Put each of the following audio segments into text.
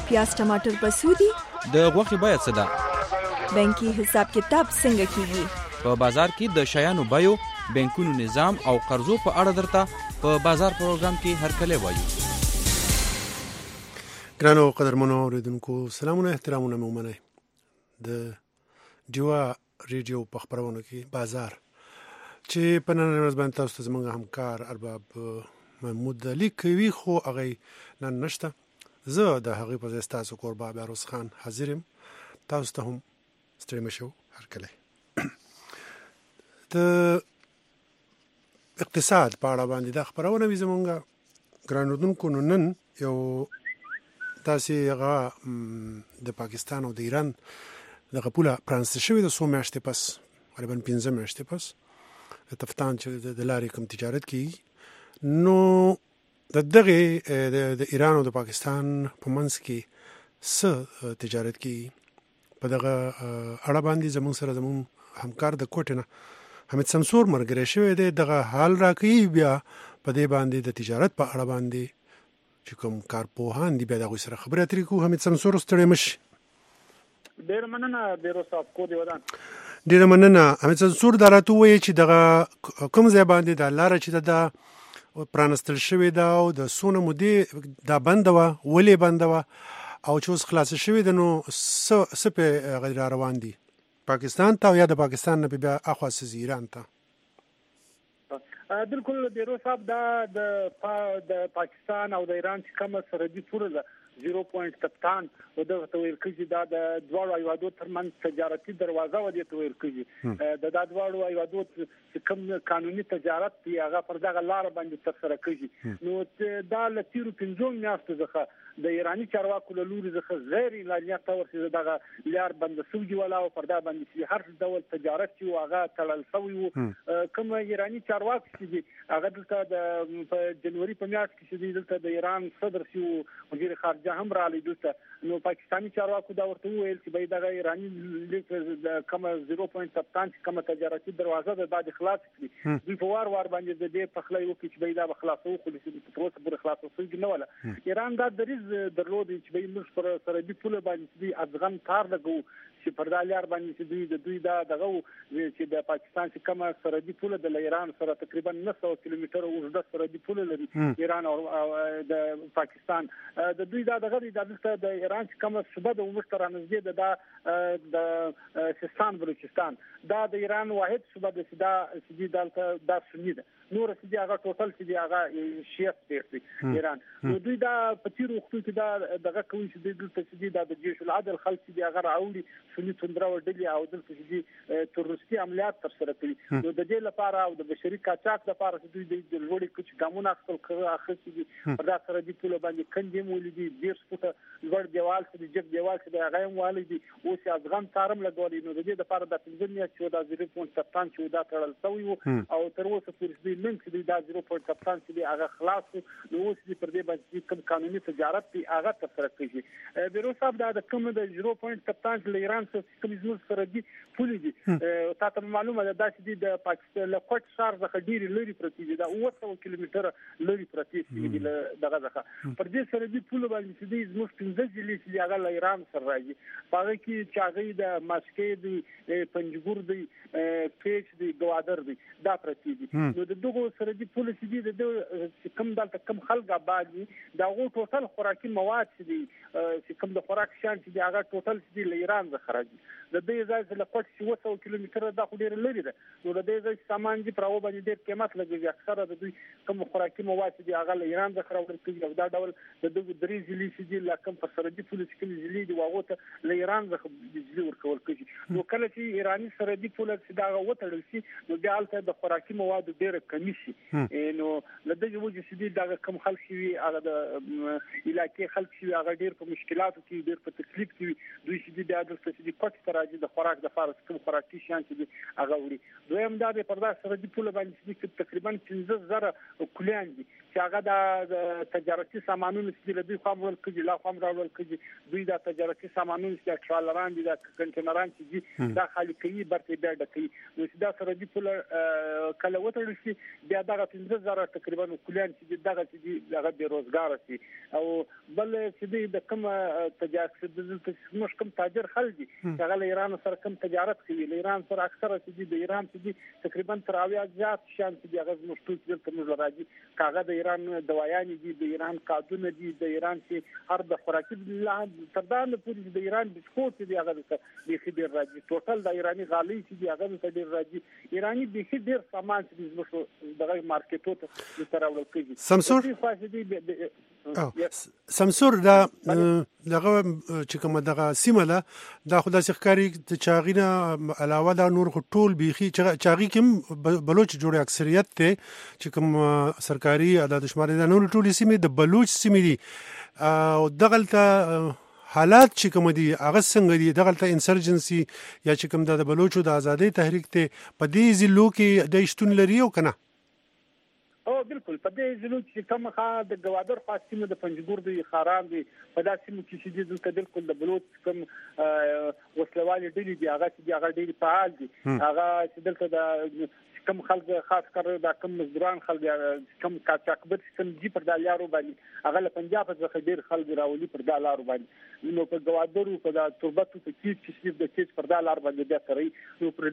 پیاز ټماټر په څو دي؟ د غوښې بیه څه ده؟ بانکي حساب کتاب څنګه کیږي؟ په بازار کې د شیانو بیو، بانکونو نظام او قرضو په اړه درته په بازار پروګرام کې هرکلی وایو. ګرانو قدرمنو اوریدونکو سلامونه احترامونه مو منئ. د ډیوا ریډیو په خپرونو کې بازار چې په نن ورځ باندې تاسو ته زموږ همکار ارباب محمود علي کوي، خو هغه نن نشته. زه د هغې په ځای ستاسو کوربه عروس خان حاضر یم. تاسو ته هم ستړي مه شو، هرکلی. د اقتصاد په اړه باندې دا خپرونه وي زموږ ګران اردونکو. نو نن یو تاسې هغه د پاکستان او د ایران دغه پوله پرانستل شوې د څو میاشتې پس، غالبا 15 میاشتې پس، د تفتان چې د لارې کوم تجارت کېږي، نو د دغې د ایران او د پاکستان په منځ کې څه تجارت کېږي، په دغه اړه باندې زموږ سره زموږ همکار د کوټې نه حمید سمسور ملګری شوی دی. دغه حال راکوي، بیا په دې باندې د تجارت په اړه باندې چې کوم کارپوهان دي بیا د هغوی سره خبرې اترې کوو. حمید سمسور ستړی مه شي. ډېره مننه بیرو صاحب، کو دې ودان. ډېره مننه حمید سمسور. دا راته ووایي چې دغه کوم ځای باندې دا لاره چې ده پرانستل شوې ده او د څونه مودې دا بنده وه، ولې بنده وه او چې اوس خلاصه شوې ده، نو څه پې هغه را روان دي پاکستان ته، او یا د پاکستان نه بیا اخوا څه ایران ته؟ بالکل بیرو صاحب، دا د پاکستان او د ایران چې کومه سرحدي پوله ده 0.7 او دغه ته ویل کېږي، دا د دواړو هیوادو ترمنځ تجارتي دروازه ودې ته ویل کېږي. د دواړو هیوادو چې کوم قانوني تجارت دی هغه پر دغه لاره باندې ترسره کېږي. نو دا له تیرو 5 میاشتو څخه د ایراني چارواکو له لوري څخه غیر اعلانیه طور چې دغه لار بنده شوې ولا او پر دا باندې چې هر ډول تجارت چې هغه تړل شوی وو. کوم ایراني چارواکي چې هغه دلته د جنوري په میاشت کې چې دلته د ایران صدر شو وزیر خارجه هم رالی دلته، نو پاکستاني چارواکو دا ورته وویل چې باید دغه ایراني د کوم 0.7 کوم تجارتي دروازه ده باید خلاص کړي. دوی په وار باندې د دې په خلای وکړي چې باید دا خلاصو، خو د پروسه پر خلاصو څنګه نه ولا ایران دا دریز درلود چې باید موږ پر سرحدي پوله باندې د افغان تار لګو چې پر دا لار باندې چې دوی دا دغه چې د پاکستان چې کومه سرحدي پوله د ایران سره تقریبا 900 کیلومتره اوږده سرحدي پوله لري ایران او د پاکستان. د دوی دا دغه د ایران چې کومه صوبه د ومشتر نږدې د سیستان بلوچستان، دا د ایران واحد صوبه ده چې دا سنی ده، نور چې هغه ټوټل چې هغه شیعه سټیټ دی ایران. نو دوی دا په تیر وختو کې دا دغه کوي چې دلته چې دا د جيش العدل خلک چې هغه راوړي سنی توندره وډلي او دلته چې تروریستي عملیات تر سره کوي. نو د دې لپاره او د بشري قاچاق لپاره چې دوی د لوړې کوچ ګامونه خپل اخر چې په دا سره دی پوله باندې کندې مولدي ډیر سپوټه لوړ دیوال چې جګ دیوال چې هغه هم والدي او چې افغان تارم لګولې. نو د دې لپاره د 15 میاشتې چې دا 0.7 چې دا تړل شوی او تر اوسه پورې نن چې دا 0.7 چې هغه خلاص نو اوس دې پر دې باندې کوم قانوني تجارت دی هغه تر سره کوي. بیرو صاحب دا د کوم د 0.7 له ایران سره کوم زموږ سره دی پولی دي تاسو معلومه ده چې د پاکستان له کوټ شهر څخه ډیر لري پرتی دي، دا 200 کیلومتره لري پرتی دي دغه ځخه پر دې سره دی پوله باندې چې زموږ 15 ضلع چې هغه له ایران سره راځي، هغه کې چاغې د ماسکې دی، پنجګور دی، پیچ دی، ګوادر دی، دا پرتی دي. نو د دغه سره دی پوله چې د کم دلته کم خلک آباد دي، دا غو ټوټل خوراکي مواد چې کم د خوراک شان چې هغه ټوټل چې له ایران څخه راځي. د دې ځای له کوټ 200 کیلومتره دا خو ډیر لري ده. نو د دې ځای سامان دي پراو باندې ډیر قیمت لګي، اکثره د دوی کم خوراکي مواد چې هغه له ایران څخه راوړل کیږي. دا ډول د دغه درې ځلې چې لکه پر سرحدي پوله چې کوم ځلې دی واغه ته له ایران څخه بجلی ورکول کیږي. نو کله چې ایرانی سرحدي پوله چې دا وټړل شي نو بیا البته د خوراکي مواد ډیر کمی شي. نو له دې وجې چې دا کم خلک شي هغه د علاقې خلک شي هغه ډیر په مشکلاتو کې ډیر په تکلیف کې دوی چې د عادت څخه چې کوټ ته راځي د خوراک د فارس کوم خوراکي شیان چې هغه وړي. دویم دا د پردا سرحدي پوله باندې چې تقریبا 15,000 کلیان دي چې هغه د تجارتي سامانونو چې دوی خام ول کړي لا خام راول کړي دوی د تجارتي سامانونو چې ټرالران دي د کنټینران چې دا خالي کوي برته بیا د کوي نو چې دا سرحدي پوله کله وته شي بیا دغه 15,000 تقریبا کلیان چې دغه چې هغه بیروزګار شي او بل چې د کوم تجارت د کوم تاجر خلک دي هغه له ایران سره کوم تجارت کوي له ایران سره اکثره چې د ایران چې تقریبا تر 80 زیات شان چې هغه مشتوت دي کوم راځي کاغه د ایران دوايان دي د ایران کادونه دي د ایران چې هر د خوراکي تر دا نه پوری د ایران بسکوټ دي هغه د خبر راځي ټوټل د ایرانی غالي چې دي هغه د ډیر راځي ایرانی د خبر سامان چې زموږ دغه مارکیټو ته تراول کوي سمسور دا دغه چې کومه دغه سیمه ده دا خدای ښکاری د چاغینه علاوه دا نور ټول بيخي چاغي کوم بلوچ جوړ اکثریت ته چې کوم سرکاري عدد شمار دا نور ټول سیمه د بلوچ سیمه دي او دغلته حالات چې کوم دي هغه څنګه دي دغلته انسرجنسي یا چې کوم د بلوچو د ازادي تحریک ته په دې ضلعو کې د شتون لري او کنه بالکل په دې ضلع چې کوم خا د ګوادر خاصینو د پنجګور د خاران دي په داسې مو کې چې د بالکل د بلوچ کوم وسلوالي ډلې دي هغه چې هغه ډېر فعال دي هغه چې دلته د کم خلک خاص کر دا کم مزدوران خلک کم کاچاکبت کم جی پر دالارو باندې هغه له پنجاب څخه ډیر خلک راولي پر دالارو باندې نو په گوادرو په دا تربتو ته چې د کیس پر دالار باندې بیا کوي نو پر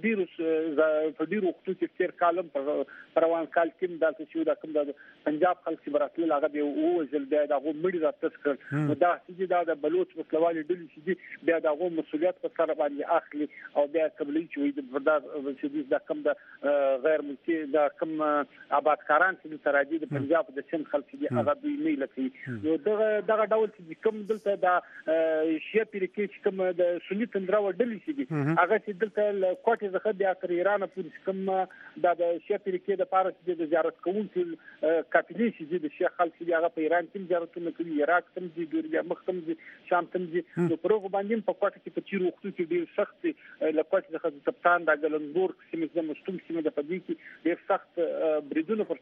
ډیرو وختو چې تیر کالم پر روان کال کې دالته چې دا کوم د پنجاب خلک چې براتل هغه دی او ځل بیا دا غو مړي راټس کړ نو دا چې دا د بلوچ مسلوالي ډلې چې بیا دا غو مسولیت په سر باندې اخلي او بیا قبلي چې د فردا چې دا کوم د غیر ملکی دا کوم آبادکاران چې تراجي د پنجاب د سند خلک دي هغه دوی نه لکي نو دغه ډول چې کوم دلته دا شیا پیرکې چې کوم د سنی تندرا وډلې شي دي هغه چې دلته کوټه زخه بیا تر ایران پورې کوم دا د شیا پیرکې د پاره چې د زیارت کوونکو کاپیلی شي د شیخ خلک چې هغه په ایران کې زیارتونه کوي عراق تم دي ګوریا مختم دي شام تم دي نو پروغ باندې په کوټه کې په چیرو وختو کې ډیر سخت لکوټه زخه سپتان د ګلنګور سیمه د مشتوم سیمه د پدې کې ډیر سخت بریدونه پر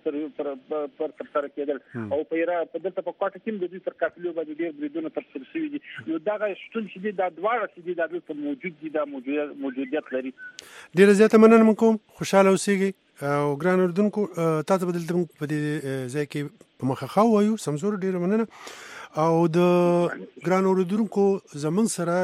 سره کېدل او په دلته په کوټه کې د دې تر کاپیلو باندې ډیر بریدونه تر سره شوي دي نو دا شتون چې دا دواړه چې دا دلته موجود دي دا موجودیت لري ډیر زیاته مننه کوم خوشاله اوسئ او ګران اردوونکو تاسو بدلته په دې ځای کې په مخه خو وایو سمزور ډیر مننه او د ګران اردوونکو زمون سره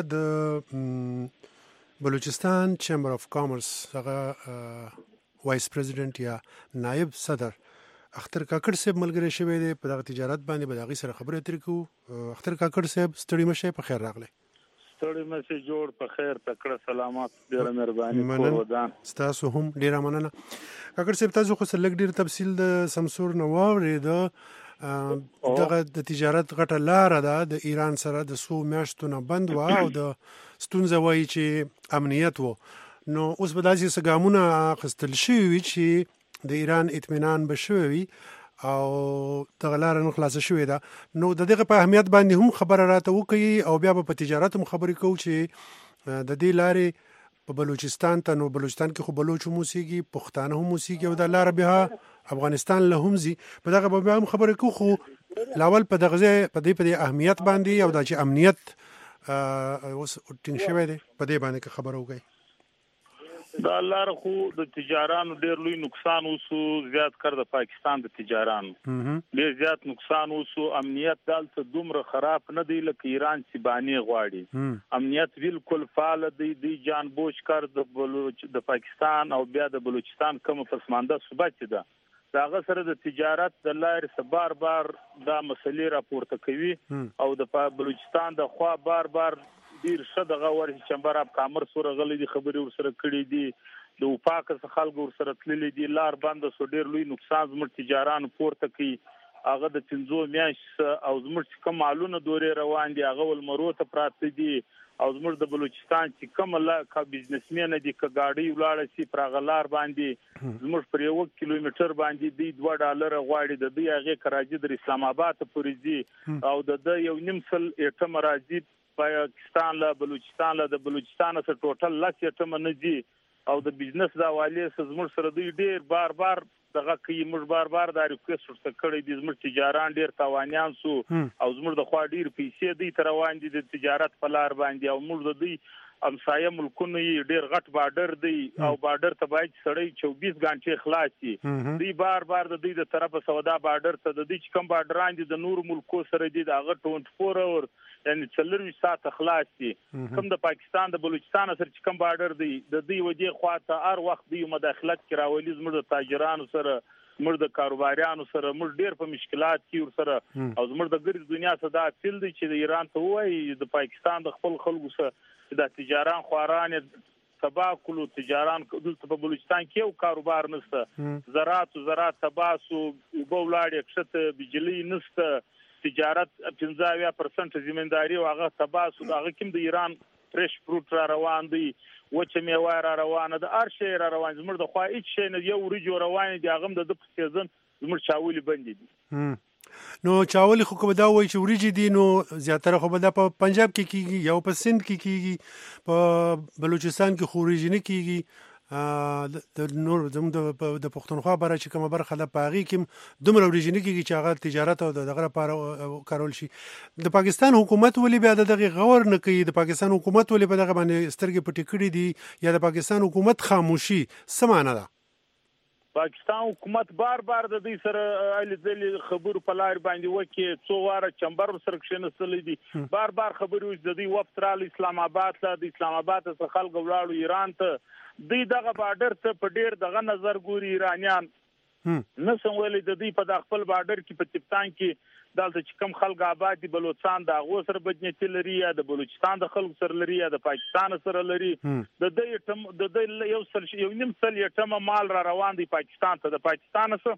د بلوچستان چیمبر اف کامرس هغه وایس پریزیدنت یا نائب صدر اختر کاکړ صاحب ملګری شوی دی په دغه تجارت باندې به دغه سره خبرې اترې کوو اختر کاکړ صاحب ستړي مشه په خیر راغلی ستړي مشه جوړ په خیر تکړه سلامات ډیره مهرباني کور ودان تاسو هم ډیره مننه کاکړ صاحب تاسو خو سره لګ ډیر تفصیل د سمسور نو واورید دغه د تجارت غټه لار ده د ایران سره د سو میاشتونه بند و او د ستونزه وایي چې امنیت وو نو اوس به داسې سګامونه اخیستل شوي چې د ایران اطمینان به شوي او دغه لاره نو خلاصه شوې ده نو د دغه په اهمیت باندې هم خبره راته وکړي او بیا به په تجارت هم خبرې کوو چې د دې لارې په بلوچستان ته نو بلوچستان کې خو بلوچ موسیقي پښتانه هم موسیقي او د لاره بیا افغانستان له هم زی په دغه به هم خبرې کوو خو لاول په دغه په دې اهمیت باندې او د چې امنیت اوس ټینګ شوی دی په دې باندې خبرو کوي دا لار خو د تجارانو ډیر لوی نقصان وسو زیات کړ د پاکستان د تجارانو ډیر زیات نقصان وسو امنیت دالته دومره خراب نه دی لکه ایران چې باندې غواړي امنیت بالکل فعال دی جان بوش کړ د پاکستان او بیا د بلوچستان کوم پسمانده صوبه ده داغه سره د تجارت د لارې سره بار دا مسلې راپورته کوي او د بلوچستان د خوا بار ډیر څه دغه ورته چمبر اپ کامر سره غلي دي خبري ور سره کړي دي د وفاق څخه خلک ور سره تللي دي لار بند سو ډیر لوی نقصان زموږ تجاران پورته کوي هغه د 5 میاشت او زموږ کوم معلومه دورې روان دي هغه ول مروته پراته دي او زموږ د بلوچستان چې کوم لا کا بزنسمن دي ک گاډي ولاړ شي پرغلار باندې زموږ پر 1 کیلومتر باندې دی $2 غواړي د دې هغه کراچي د اسلام آباد پورې دي او د یو نیم سل اټم راځي پاکستان له بلوچستان له د بلوچستان سره ټوټل لکه ټم نه دي او د بزنس دا والی زموږ سره دوی ډیر بار دغه کوي موږ بار دا ریکوست ورته کړی دي زموږ تجاران ډیر تاوانیان سو او زموږ د خوا ډیر پیسې دی تر روان دي د تجارت په لار باندې او موږ د دوی امسایه ملکونه ډیر غټ بارډر دی او بارډر ته باید سړی 24 غنټې خلاص شي دی بار د دوی د طرفه سودا بارډر ته د دې کوم بارډران دي د نور ملکو سره دي دا 24 اور یعنی 40 ساعت خلاص دي کوم د پاکستان د بلوچستان سره کوم بارډر دی د دې وجې خواته هر وخت دی مداخلت کراولي زموږ د تاجرانو سره زموږ د کاروباریانو سره موږ ډیر په مشکلات کې ور سره او زموږ د ګرځ دنیا څخه دا فیل دی چې د ایران ته وایي د پاکستان د خپل خلکو سره د تجاران خواران تبا کولو تجاران دلته په بلوچستان کې یو کاروبار نشته زراعت تباسو وبولاړي کښته بجلی نشته تجارت 15% ځمېنداري او هغه تباسو هغه کوم د ایران فرش فروټ را روان دي وچه میوه را روانه د هر شی را روان زموږ د خوا هیڅ شی نه یو ورجو روان دي هغه د سیزن زموږ چاولي بندي دي نو چاولي خو کوم دا وایي چې ورجی دي نو زیاتره خو به په پنجاب کې کیږي یا په سند کې کیږي په بلوچستان کې خو ورجی نه کیږي د نور زموږ د پښتونخوا باره چې کومه برخه ده په هغې کې دومره ورجې نه کېږي چې هغه تجارت او دغه لپاره کارول شي د پاکستان حکومت ولې بیا د دغې غور نه کوي د پاکستان حکومت ولې په دغه باندې سترګې پټې کړي دي یا د پاکستان حکومت خاموشي څه معنی ده پاکستان حکومت بار د دې سره الځلې خبرو په لار باندې وکي څو واره چمبر سره کښینستلې دي بار خبرو د دې وپترال اسلام آباد له د اسلام آباد څخه خلک ولاړو ایران ته دوی دغه بارډر ته په ډیر دغه نظر ګوري ایرانیان نه سمولې د دې په خپل بارډر کې په تپتان کې دلته چې کم خلک آباد دي بلوچستان د هغه سره بدنيتي لري یا د بلوچستان د خلکو سره لري یا د پاکستان سره لري د دې یو نیم سل یټم مال را روان دي پاکستان ته د پاکستان سره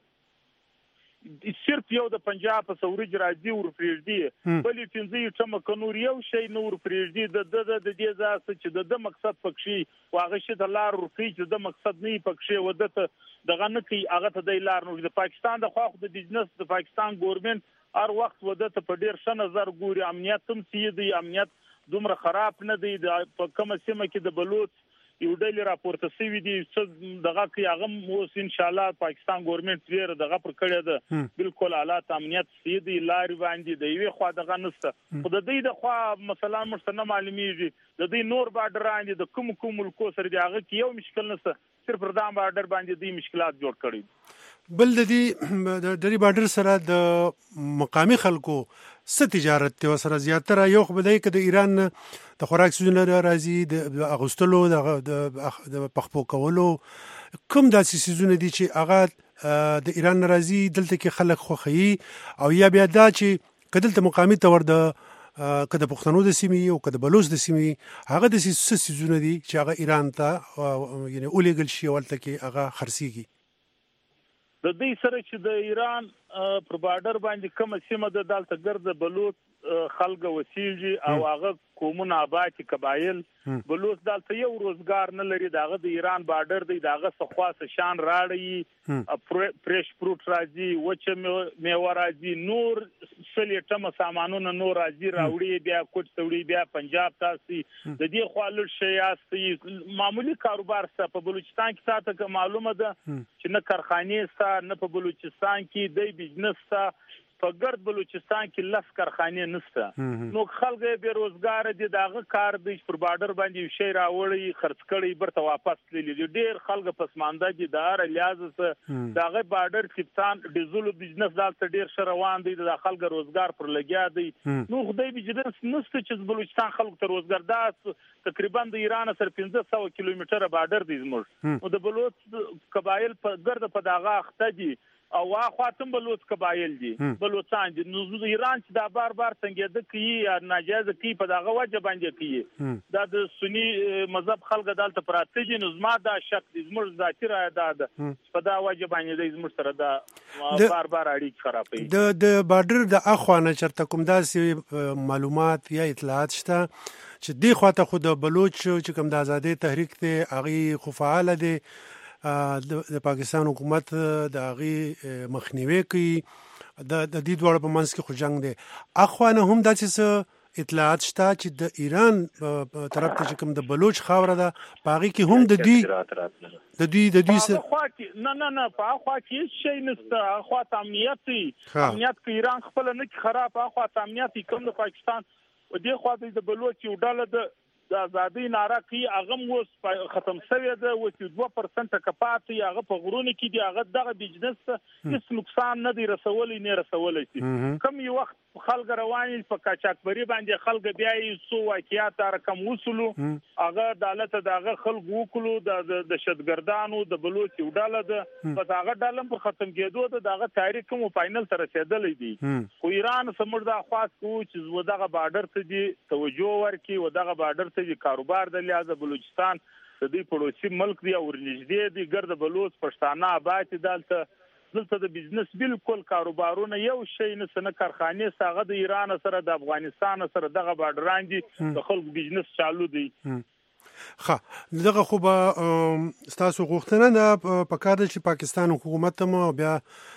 صرف یو د پنجاب په سورج راځي او پرېږدي بلې پنځه ټمه کنور یو شی نور پرېږدي د دې ځاسه چې د مقصد پکشي واغه شي د لار ورکی چې د مقصد نه پکشي ودته دغه نه کوي هغه ته د لار نور د پاکستان د خو د بزنس د پاکستان ګورنمنت هر وخت ودته په ډیر ښه نظر ګوري امنیت هم سي امنیت دومره خراب نه دی په کومه سیمه کې د بلوچ یو ډېر راپورته سوي دي چې دغه کې هغه اوس ان شاء الله پاکستان ګورنمنت ویره دغه پر کړی ده بالکل حالات امنیت سیدي لاري باندې دی وی خو دغه نسته خو د دې د خو مثلا مرسته معلومیږي د دې نور بارډر باندې د کوم ملکو سره دی هغه کې یو مشکل نسته صرف ردان بارډر باندې دی مشکلات جوړ کړی بل د دې بارډر سره د مقامی خلکو څه تجارت ته سره زیاتره یو خو بدای کې د ایران د خوراک سيزونه راځي د اغوستلو د پخپو کولو کوم داسې سيزونه دي چې هغه د ایران راځي دلته کې خلک خوخي او یا بیا دا چې کدلته مقامی تور د کده پښتنو د سیمې او کده بلوچ د سیمې هغه د سيزونه دي چې هغه ایران ته یعنی اولېګل شي ولته کې هغه خرسيږي د دې سره چې د ایران پر بارډر باندې کوم سیمه د دالته ګرځ بلوچ خلک وسیږي او هغه قومونه آباد قبایل بلوچ دالته یو روزګار نه لري داغه د ایران بارډر دی داغه څخه شان راړي فرش فروټ راځي وچه میوه راځي نور سلیټم سامانونه نور راځي راوړي بیا کوټ توړي بیا پنجاب تاسي د دې خالد شیاستي معمولی کاروبار څخه په بلوچستان کې ساته معلومه ده چې نه کارخانه څخه نه په بلوچستان کې د بزنس څخه په ګرد بلوچستان کې لس کارخانه نشته نو خلک به روزګار دي داغه کار د پر بارډر باندې شي راوړي خرڅ کړي برته واپس لیدل ډیر خلک پسمانده دي دار لیازه داغه بارډر کپتان ډیزل بزنس دالته ډیر شروان دي د خلک روزګار پر لګیا دي نو خدای بجنس نشته چې بلوچستان خلک ته روزګار دا تقریبا د ایران سره 1500 کیلومتره بارډر دي زموږ او د بلوچ قبایل په ګرد په داغه اخته دي او خاطم بلوچ قبایل دي بلوچستان دي نو ایران چې دا بار څنګه د کی یا ناجایز کی په دغه وجه باندې کی دا د سنی مذهب خلک دالته پراته دي نو زما دا شک دي زموږ ذاتی را ده په دا وجه باندې زموږ سره دا بار اړیک خرابوي د بارډر د اخوانه چرته کوم داسې معلومات یا اطلاعات شته چې دی خواته خو د بلوچ چې کوم د آزادۍ تحریک ته هغه خو فعال دي د پاکستان حکومت د هغې مخنیوي کوي د دې دواړو په منځ کې خو جنګ دی اخوانه هم داسې اطلاعات شته چې د ایران طرف ته چې کوم د بلوچ خاوره ده پاغي کې هم د دوی خوا کې نه په خوا کې شي نشته خوا امنیت کې ایران خپل نه خراب خوا امنیت کوم د پاکستان او د خوا د بلوچ یو ډله د آزادۍ ناره کوي هغه اوس ختم شوی ده او 2% کپات هغه په غرونو کې دی هغه دغه بزنس هیڅ نقصان نه دی رسولای شي کوم یو وخت خلک رواني په کاچاکبري باندې خلک بیا یې سو واقعیات رقم وصولو هغه عدالت دغه خلک وکړو د دهشتګردانو د بلوچ ډاله ده په هغه ډاله په ختم کېدو دغه تاریخ کوم فائنل تر رسیدلې دي خو ایران سمور د خاص کو چې دغه بارډر ته دي توجه ورکړي او دغه بارډر ته کاروبار د لحاظ بلوچستان د دې پړوسی ملک دی او ورنږدې دی ګرد بلوچ پښتانه آباد دلته د بزنس بالکل کاروبارونه یو شی نه سن کارخانه ساغه د ایران سره د افغانستان سره دغه بارډران دي د خلکو بزنس چالو دی دغه خو به تاسو غوښتنه نه پکاره چې پاکستان حکومت هم بیا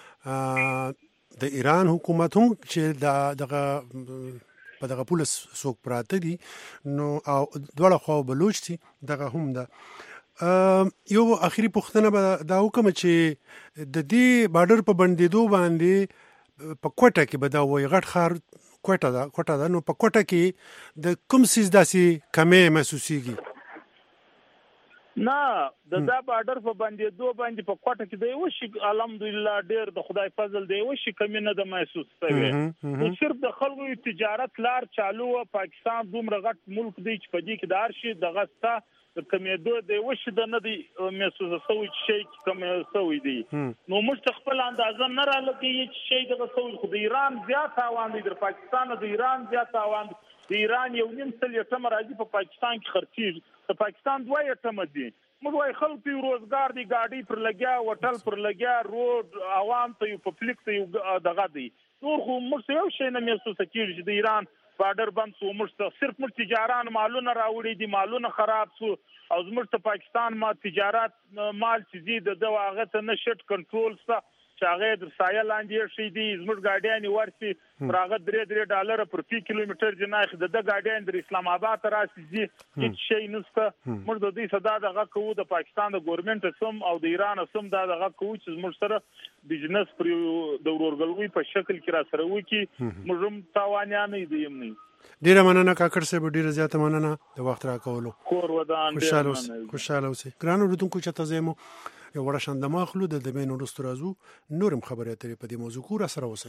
د ایران حکومت هم چې دغه په دغه پولیس څوک پراته دي نو او دواړه خو بلوچ دي دغه هم ده یو اخیری پوښتنه به دا وکم چې د دې بارډر په بندیدو باندې په کوټه کې به دا وای غټ خار کوټه ده نو په کوټه کې د کوم سیز داسې کمې محسوسيږي نه دا بارډر په بندیدو باندې په کوټه کې دی وشي الحمدلله ډېر د خدای فضل دی وشي کمی نه د محسوس شوی نو صرف د خلکو تجارت لار چالو پاکستان دومره غټ ملک دی چې په دې کې دار شي دغه ستا د کمیدو دی وشي د نه دی محسوس شوی شي کم شوی دی نو موږ خپل اندازه نه را لګي چې شي دغه شوی خو د ایران زیات تاوان دی د پاکستان د ایران زیات تاوان د ایران یو نیم سل یتم راځي په پاکستان کې خرڅي د پاکستان 2 یتم دي موږ وايي خلک یو روزګار دی ګاډي پر لګیا وټل پر لګیا روډ عوام ته یو پبلک ته یو دغه دی نور خو موږ یو شی نه محسوس کیږي چې د ایران بارډر بند سو موږ صرف موږ تجاران مالونه راوړي دي مالونه خراب سو او زموږ ته پاکستان ما تجارت مال چې دي د دواغه ته نشټ کنټرول سره چې هغه د سایه لاندې شي دي زموږ ګاډیان ورسي راغه $3 پر فی کیلومتر جناح د ګاډیان د اسلام آباد راسي هیڅ شي نشته موږ د دې صدا دغه کوو د پاکستان د ګورنمنت سم او د ایران سم دغه کوو چې موږ سره بزنس پر د ورورګلوي په شکل کې را سره وکی موږ هم تاوانیان دي نه ډیره مننه کاکړ صاحب ډیره زیاته مننه د وخت راکولو کور ودان خوشاله اوسئ ګرانو ورته چې تاسو مو یو ورشان د ماخلو د دمن ورستو رازو نورم خبرې اترې په دې موضوع کور سره وسی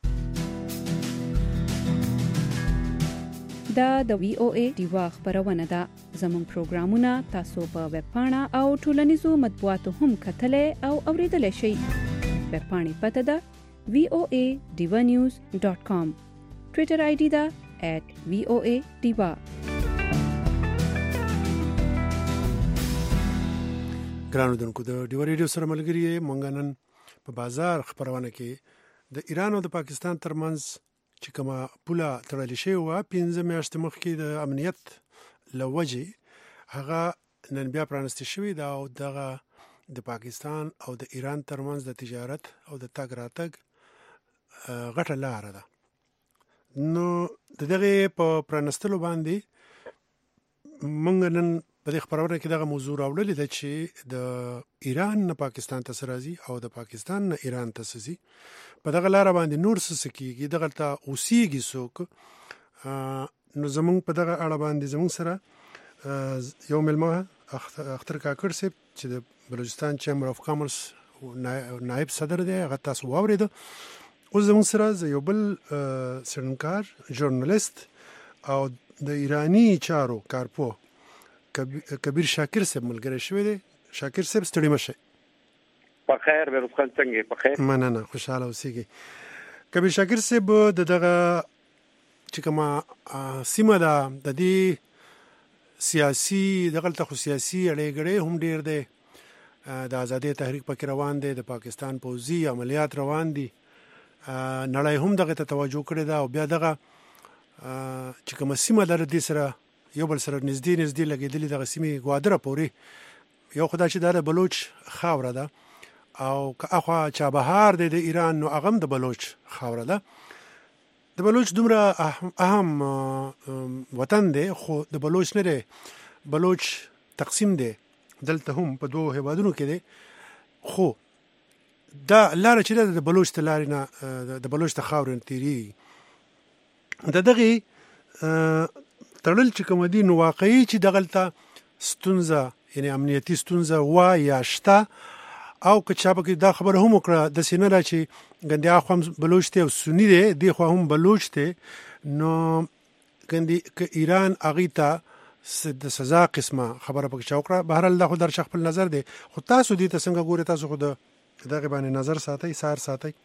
دا د وی او ای دیوا خبرونه ده زموږ پروګرامونه تاسو په ویب پاڼه او ټولنیزو مطبوعاتو هم کتلې او اوریدلای شئ ویب پاڼې پته ده voanews.com ټوئیټر آی ډی ده @voadiva ګرانو دونکو د ډیو ریډیو سره ملګری مونږ نن په بازار خبرونه کې د ایران او د پاکستان ترمنځ چې کومه پوله تړل شوې و 15 میاشتې مخکې د امنیت لوجه هغه نن بیا پرانستې شوې دا او دغه د پاکستان او د ایران ترمنځ د تجارت او د تګ راتګ غټه لار ده نو دغه په پرانستلو باندې مونږ نن په دې خبرونه کې دغه موضوع راوړلې ده چې د ایران نه پاکستان ته راځي او د پاکستان نه ایران ته ځي په دغه لار باندې نور څه کیږي دغه ته اوسېږي څوک نو زمونږ په دغه اړه باندې زمونږ سره یو ملما اختر کاکړ صاحب چې د بلوچستان چیمبر اف کامرس نائب صدر دی هغه تاسو واورید او زمونږ سره یو بل سرنکار ژورنالیست او د ایرانی چارو کارپو کبیر شاکر صاحب ملګری شوی دی شاکر صاحب ستړي مشه په خیر به روخان څنګه په خیر مننه خوشاله اوسئ کبیر شاکر صاحب دغه چې کومه سیمه ده د دې سیاسي دغه ته سیاسي اړیګړې هم ډیر دی د ازادي تحریک پکې روان دی د پاکستان پوځي عملیات روان دي نړۍ هم دغه ته توجه کړې ده او بیا دغه چې کومه سیمه لري د سره یو بل سره نږدې لګېدلې دغه سیمې ګوادره پورې یو خدای چې د بلوچ خاوره ده او که اخوا چابهار دی د ایران نو هغه د بلوچ خاوره ده د بلوچ دومره اهم وطن دی خو د بلوچ نه دی، بلوچ تقسیم دی دلته هم په دوه هیوادونو کې دی، خو دا لاره چې ده د بلوچ ته لارې نه د بلوچ ته خاورې نه تېرېږي. د دغې تړل چې کوم دي نو واقعي چې دغلته ستونزه یعنی امنیتي ستونزه وا یا شته، او که چا پکې دا خبره هم وکړه داسې نه ده چې ګندې اخوا هم بلوچ دی او سني دی دې خوا هم بلوچ دی، نو ګندې که ایران هغې ته د سزا قسمه خبره پکې چا وکړه. بهرحال دا خو در شخ خپل نظر دی، خو تاسو دې ته څنګه ګورئ؟ تاسو خو د دغې باندې نظر ساتئ، سار ساتئ.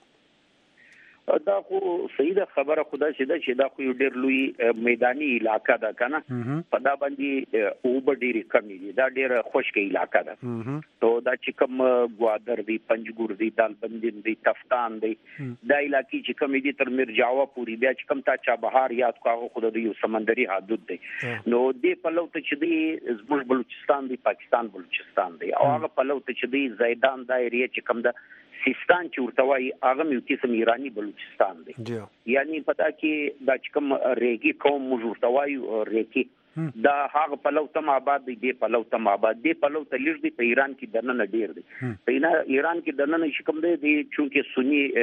دا خو صحیح ده خبره خدا چې دا خو یو ډېر لوی میداني علاقه ده کنه، په دا باندې اوبه ډېرې کمې دي، دا ډېره خشکه علاقه ده. نو دا چې کوم ګوادر دی، پنجګور دی، دالبندین دی، تفتان دی، دا علاقې چې کومې دي تر مرجاوه پورې، بیا چې کوم تا چابهار یاد کو هغه خو د یو سمندري حدود دی. نو دې پلو ته چې دی زموږ بلوچستان دی، پاکستان بلوچستان دی، او هغه پلو ته چې دی زیدان دا ایریا چې کوم ده سیستان چې ورته وایي هغه یو قسم ایرانی بلوچستان دی. یعنی پتا کې دا چې کوم ریګي قوم موږ ورته وایو ریګي، دا هغه پلو تم آباد دی، دې پلو تم آباد دی، پلو ته لږ دی، په ایران کې دننه ډیر دی. په ایران کې دننه چې کوم دی چونکې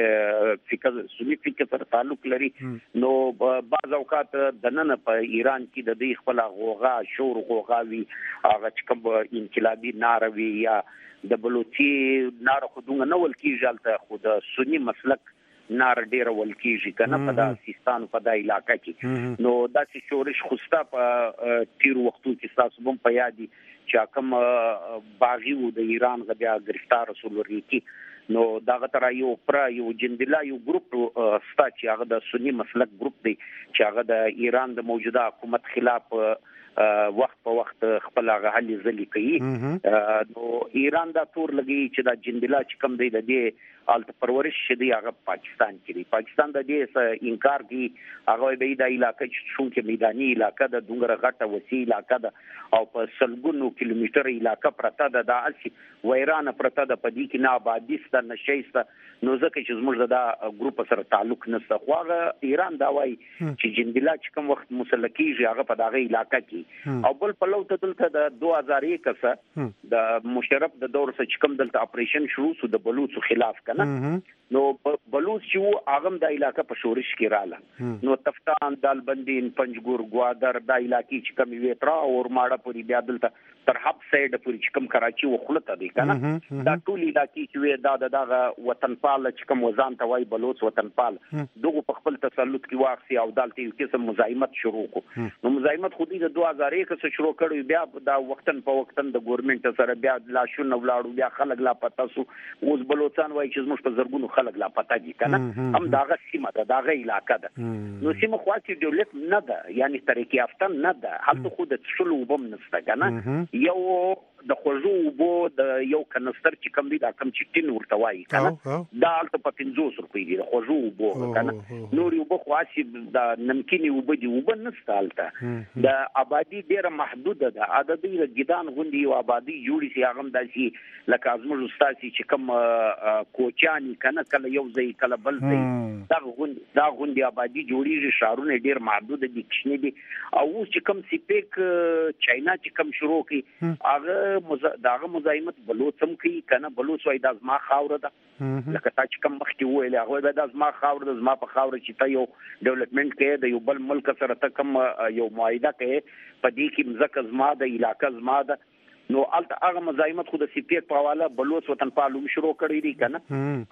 سنی فکر سره تعلق لري، نو بعض اوقات دننه په ایران کې د دې خپل غوغا شور غوغا وي، هغه چې کوم انقلابي ناره وي یا د بلوچي ناره خو دومره نه ول کېږي، هلته خو د سني مسلک ناره ډېره ول کېږي که نه په دا سیستان په دا علاقه کې. نو داسې شورش خو ستا په تیرو وختو کې ستاسو به هم په یاد وي چې کوم باغي و د ایران غ بیا ګرفتار رسول ورکي، نو دغه تر یو جندلا یو ګروپ ستا چې هغه د سني مسلک ګروپ دی چې هغه د ایران د موجوده حکومت خلاف وخت په وخت خپل هغه هلې ځلې کوي. نو ایران دا تور لګي چې دا جندلا چې کوم دی د دې الته پرورش شدي هغه پاکستان کې دی. پاکستان د دې انکار کوي، هغه به دا علاقه چې څنګه میداني علاقه د دومره غټه وسیع علاقه ده او په سلګونو کیلومتر علاقه پرته ده، دا اسی ویرانه پرته ده، په دې کې نه آبادی سته نه شي سته، نو ځکه چې زموږ دا ګروپ سره تعلق نشته. خو هغه ایران دا وایي چې جندلا چې کوم وخت مسلکیږي هغه په دغه علاقه کې، او بل په لو ته دلته د 2001 څخه د مشرف د دور څخه چې کوم دلته اپریشن شروع شو د بلوچو خلاف کنه، نو بلوچ چې هغه د علاقه په شورش کې رااله، نو تفتان، دالبندین، پنجګور، ګوادر دا علاقې چې کوم وی تر او ماړه پوری بیا دلته تر حب سایډ پوری چې کوم کراچي وخلته دی کنه، دا ټول علاقې چې وی دا دغه وطنپال چې کوم وزن ته وای بلوچ وطنپال دغه په خپل تسلط کې واخسي او دالته یو قسم مزاحمت شروع کو. نو مزاحمت خو دې د 2001 څخه شروع کړو، بیا دا وختن په وختن د ګورنمنت سره بیا لا شنو ولاړو، بیا خلک لا پتا سو، اوس بلوچستان وای چې زموږ په زرګونو خلک لا پتا دي کنه، هم داغه سیمه ده، داغه علاقه ده. نو سیمه خو چې دولت نه ده، یعنی ترقی یافته نه ده، هلته خو د څلو وبم نسته کنه، یو د خوځو وبو د یو کنستر چې کم دی دا کم چې ټین ورته وایي کنه، دا هلته په 500 روپۍ دی د خوځو وبو کنه، نور وبو خو اسی د نمکینی وبو دی وبو نسته هلته، د آبادی ډیره محدوده ده، عددي د ګیدان غوندي او آبادی جوړی سي هغه داسي لکه ازمر استاسي چې کم کوچانی کنه، کله یو ځای کله بل ځای، دا غوندي آبادی جوړیږي، شهرونه ډیر محدود دي، کښنی دي. او اوس چې کم سیپیک چاینا چې کم شروع کی هغه داغه مزاحمت بلوچ هم کوي کنه، بلوچ وای د ازما خاور ده، لکه تا چې کم مخکې ویل هغه د ازما خاور ده، ازما په خاور چې تا یو ډیولپمنٹ کې د یو بل ملک سره ته کم یو معاهده کې په دې کې مزک ازما د علاقه ازما ده، نو الته هغه مزاحمت خو د سیپیک په حواله بلوچ وطنپالو شروع کړی دی کنه،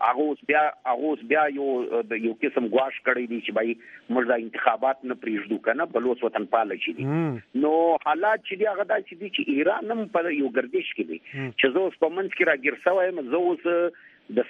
هغه اوس بیا یو قسم گواش کړی دی چې بای موږ د انتخابات نه پریږدو کنه، بلوچ وطنپال شي دي. نو حالات چې دی هغه داسې دي چې ایران هم په یو گردش کې دی چې زه اوس په منځ کې راګیر شوی، زه اوس د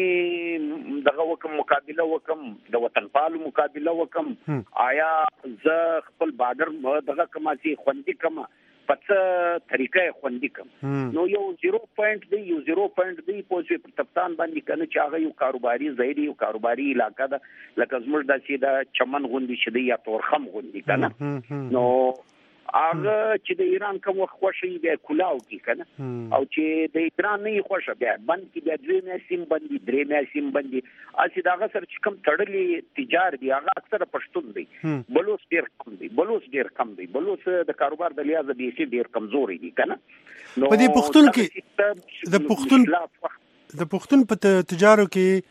سنی دغه وکم مقابله وکم، د وطنپالو مقابله وکم، آیا زه خپل بادر دغه کما سي خوندي کما پڅ طریقې خوندي کم، نو یو 0 پوینټ دی، یو 0 پوینټ دی په تفتان باندې کنه چې هغه یو کاروباري ظاهري یو کاروباري علاقه ده، لکه زموږ د چمن غوندي شدي یا تورخم غوندي کنه، نو هغه چې د ایران کوم خوشي بیا کلاو کی کنه او چې د ایران نه خوشي بیا بند کی بیا دوی میسیم بندي درې میسیم بندي اسی داغه سره چې کوم تړلې تجار دي هغه اکثره پښتون دي بلوچ ډیر کم دي بلوچ د کاروبار د لیاز دي چې ډیر کمزوري دي کنه په دې پښتون کې د پښتون په تجارو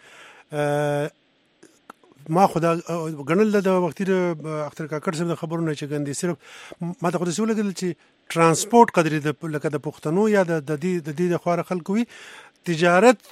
کې ما خدا غنل د وختي اختر کاکړ صاحب د خبرونه چې ګندې صرف ما ته خو د سوال کېدل چې ترانسپورت قدرې د لکه د پښتنو یا د دې د خواره خلکو وي تجارت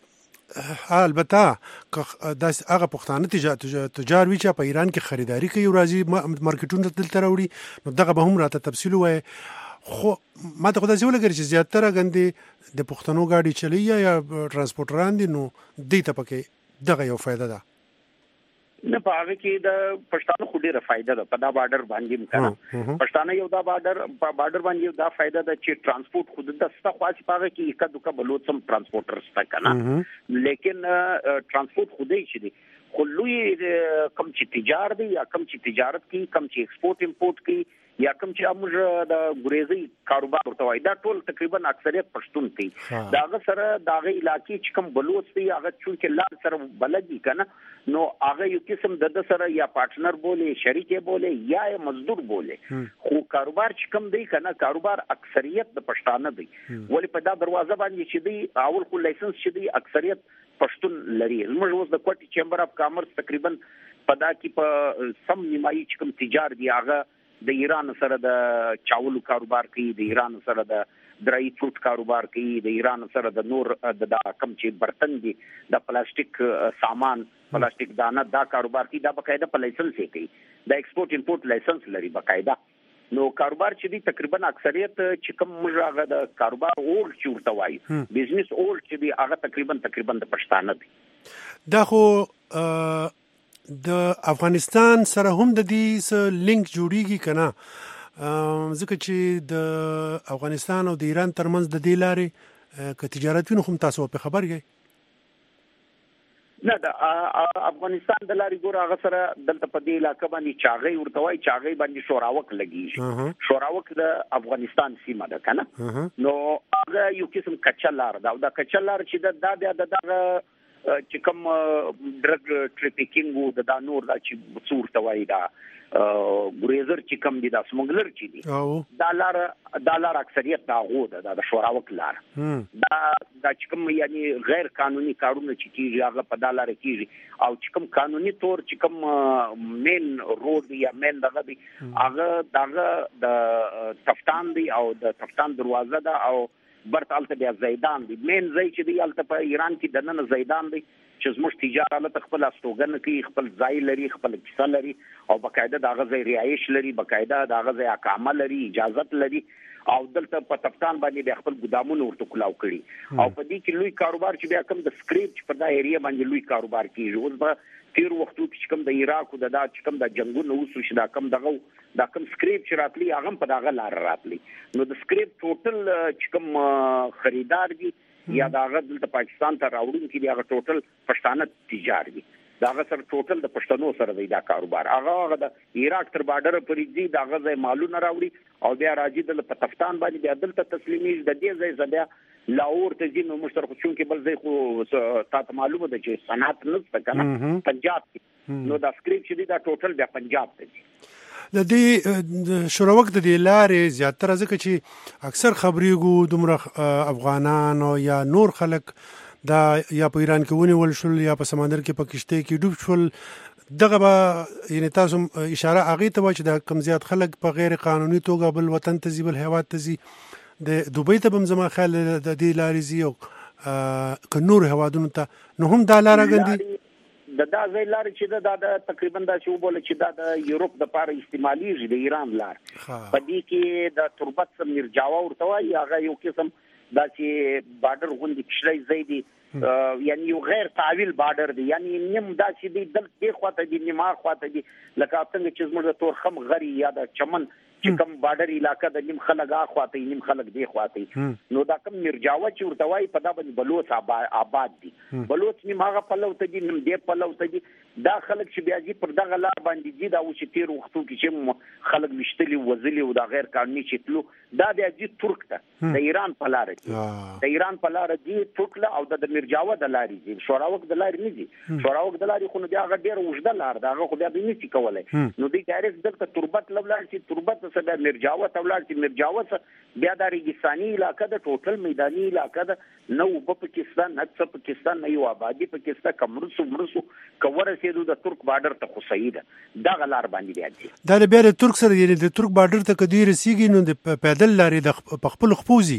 البته د هغه پښتانه تجار وی چې په ایران کې خریداري کوي او راځي مارکیټونو دلته راوړي نو دغه به هم راته تفصیل وای خو ما ته خو دا سوال کوي چې زیاتره ګندې د پښتنو گاډي چلی یا ترانسپورټران دي نو دې ته پکې دغه یو فائدہ ده نه پاره کې د پښتانه خو ډیره فائدہ ده په دا بارډر باندې مکنه پښتانه یو دا بارډر باندې دا فائدہ ده چې ترانسپورت خود د ستا خاص پاره کې یک دوه بلوڅم ترانسپورټر ستا کنه لیکن ترانسپورت خودی شي خو لوی کم چې تجارت دی یا کم چې تجارت کی کم چې ایکسپورت امپورټ کی یا کوم چې امر د ګریزي کاروبار ورته وای دا ټول تقریبا اکثریت پښتون دي داغه سره داغه علاقې چې کوم بلوچ دي هغه چې لار سره بلدي کنه نو هغه یو قسم د سره یا پارټنر بوله شریک بوله یا مزدور بوله خو کاروبار چې کوم دی کنه کاروبار اکثریت د پښتانه دی ولی په دا دروازه باندې چې دی اول خو لایسنس چې دی اکثریت پښتون لري موږ اوس د کوټي چیمبر اف کامرس تقریبا په دا کې په سم نیمایي چې کوم تجار دی هغه د ایران سره د چاولو کاروبار کوي د ایران سره د ډرای فروټ کاروبار کوي د ایران سره د نور د کم چې برتن دي د پلاستیک سامان پلاستیک دانه دا کاروبار کوي دا بقاعده په لایسنس کوي د ایکسپورت امپورټ لایسنس لري بقاعده نو کاروبار چې دی تقریبا اکثریت چې کوم مجرغه د کاروبار اول چې ورته وایي بزنس اول چې دی هغه تقریبا د پښتانه دی دا خو د افغانستان سره هم د دې لینک جوړیږي کنه ځکه چې د افغانستان او د ایران ترمنځ د دې لارې ک تجارت وینو هم تاسو په خبر یې نه د افغانستان د لارې ګور هغه سره دلته په دې علاقې باندې چاغې ورته وای چاغې باندې شوراوک لګي شوراوک د افغانستان سیمه ده کنه نو هغه یو قسم کچا لار ده او دا کچا لار چې دغه چې کوم ډرګ ټریفیکینګ د نور دا چې څورته وای دا ګریزر چې کوم دي دا سمګلر چې دي دا لار اکثریت دا غو ده د شوراوک لار دا چې کوم یعنی غیر قانوني کارونه چې کیږي هغه په دا لار کیږي او چې کوم قانوني تور چې کوم مین روډ یا مین دغه دي هغه د تفتان دی او د تفتان دروازه ده او برتالته بیا زیدان دي مین ځای چې دی الته په ایران کې د نن زیدان دي چې زموږ تجارت خپل استوګن کوي خپل ځای لري خپل کیسه لري او بقاعده د هغه ځای رهایش لري بقاعده د هغه ځای اقامه لري اجازه لري او دلته په تفتان باندې د خپل ګدامونو ورته کلاو کړي او په دې کې لوی کاروبار چې بیا کوم د سکریپ چې په دا ایریا باندې لوی کاروبار کیږي اوس به تیر وختو کې کوم د عراق او د دا چې کوم د جنگونو وسو شدا کوم دا کوم سکریپ چې راتلی هغه په داغه لار راتلی نو د سکریپ ټوټل چې کوم خریدار دي یا داغه د پاکستان ته راوړون کې دغه ټوټل پښتانه تجار دي داغه سره ټوټل د پښتنو سره دی دا کاروبار هغه د عراق تر بارډر پرې دي داغه ځای مالونه راوړي او بیا راځي د پاکستان باندې بیا دلته تسلیمي د دې ځای زبیا لاهور ته ځینو مشترک چون کې بل ځای خو تاسو معلومه ده چې صنعت نشته کنه پنجاب نو دا سکریپ چې دی دا ټوټل بیا پنجاب ته دي د دې شوراوک د دې لارې زیاتره ځکه چې اکثر خبرېږو دومره افغانان او یا نور خلک دا یا په ایران کې ونیول شول یا په سمندر کې په کشته کې ډوب شول دغه به یعنی تاسو اشاره هغې ته وایي چې دا کم زیات خلک په غیر قانوني توګه بل وطن ته ځي بل هیواد ته ځي د دوبۍ ته به هم زما خیال د دې لارې ځي او که نور هیوادونو ته نو هم دا لاره ګندي دا ځای لار چې دا تقریبا دا چې وبول چې دا د یورپ د پاره استعمالي د ایران لار په دې کې د تربت سم مرجاوا ورته وایي هغه یو قسم دا چې بارډر غوندي کشلای ځای دی یعنی یو غیر تعویل بارډر دی، یعنی نیم داسې دی دلته خواته دی نیمه خواته دی لکه څنګه چې زموږ د تورخم غری یا د چمن چې کوم بارډر علاقہ د نیم خلک اخواته نیم خلک دی خواته، نو دا کوم مرجاوه چې ورته وایي په دا باندې بلوچ آباد دي، بلوچ نیم هغه پلو ته دي نیم دی پلو ته دي، دا خلک چې بیا دي پر دغه لار باندې دي، دا و چې تیر وختو کې چې خلک مشتلي وزلي او دا غیر قانوني چې تلو دا د ترک ته د ایران په لار دي، د ایران په لار دي ترک له او د مرجاوه د لارې دي، شوراوک د لارې نه دي، شوراوک د لارې خو بیا هغه ډیر وژده لار دا هغه خو بیا نه شي کولای، نو دوی ډایرکټ دلته تربت لولار چې تربت څخه د مرجاوه تولار چې مرجاوه بیا د ریګستاني علاقہ د ټوټل میداني علاقہ د نو په پاکستان نه پاکستان نه یو آبادی پاکستان کمرسو کوره سیدو د ترک بارډر ته خو صحیح ده دا غلار باندې دی دا بیا د ترک سره یعنی د ترک بارډر ته کدی رسیږي نو د پیدل لارې د خپل خپوزي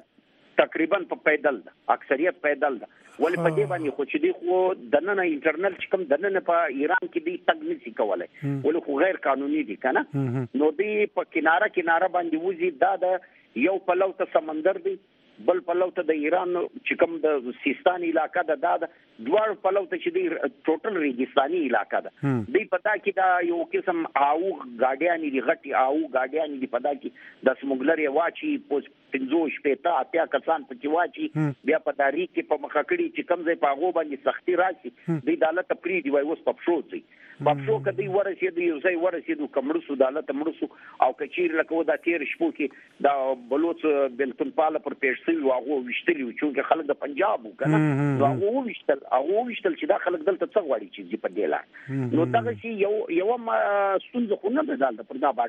تقریبا په پیدل ده، اکثریت پیدل ده، ولې په دې باندې خو چې دی خو دننه انټرنل چې کوم دننه په ایران کې دی تګ نشي کولای، ولې خو غیر قانوني دي کنه، نو دی په کناره باندې وځي، دا د یو پلو ته سمندر دی بل پلو ته د ایران چې کوم د سیستان علاقہ د دا دوه پلو ته چې دی ټوټل ریګستاني علاقہ ده، دی پتا کې دا یو قسم آو گاډیان دي غټي آو گاډیان دي پتا کې د سمګلر واچي پوس 15 شپه اتیا کسان پکې واچي بیا په تاریخ کې په مخکړي چې کوم ځای په هغه باندې سختي راشي دی دالت پری دی وای اوس په شو دی په کدی ورسېدو یو ځای ورسېدو کمرسو دالت مرسو او کچیر لکه دا تیر شپو کې دا بلوچ بلتون پاله پر پیښ هغه وشتلی چې خلک د پنجاب وکنه نو هغه وشتل چې دا خلک دلته څه غواړي چې په دی لار نو دا شي یو ستونزه خو نه ده پر دا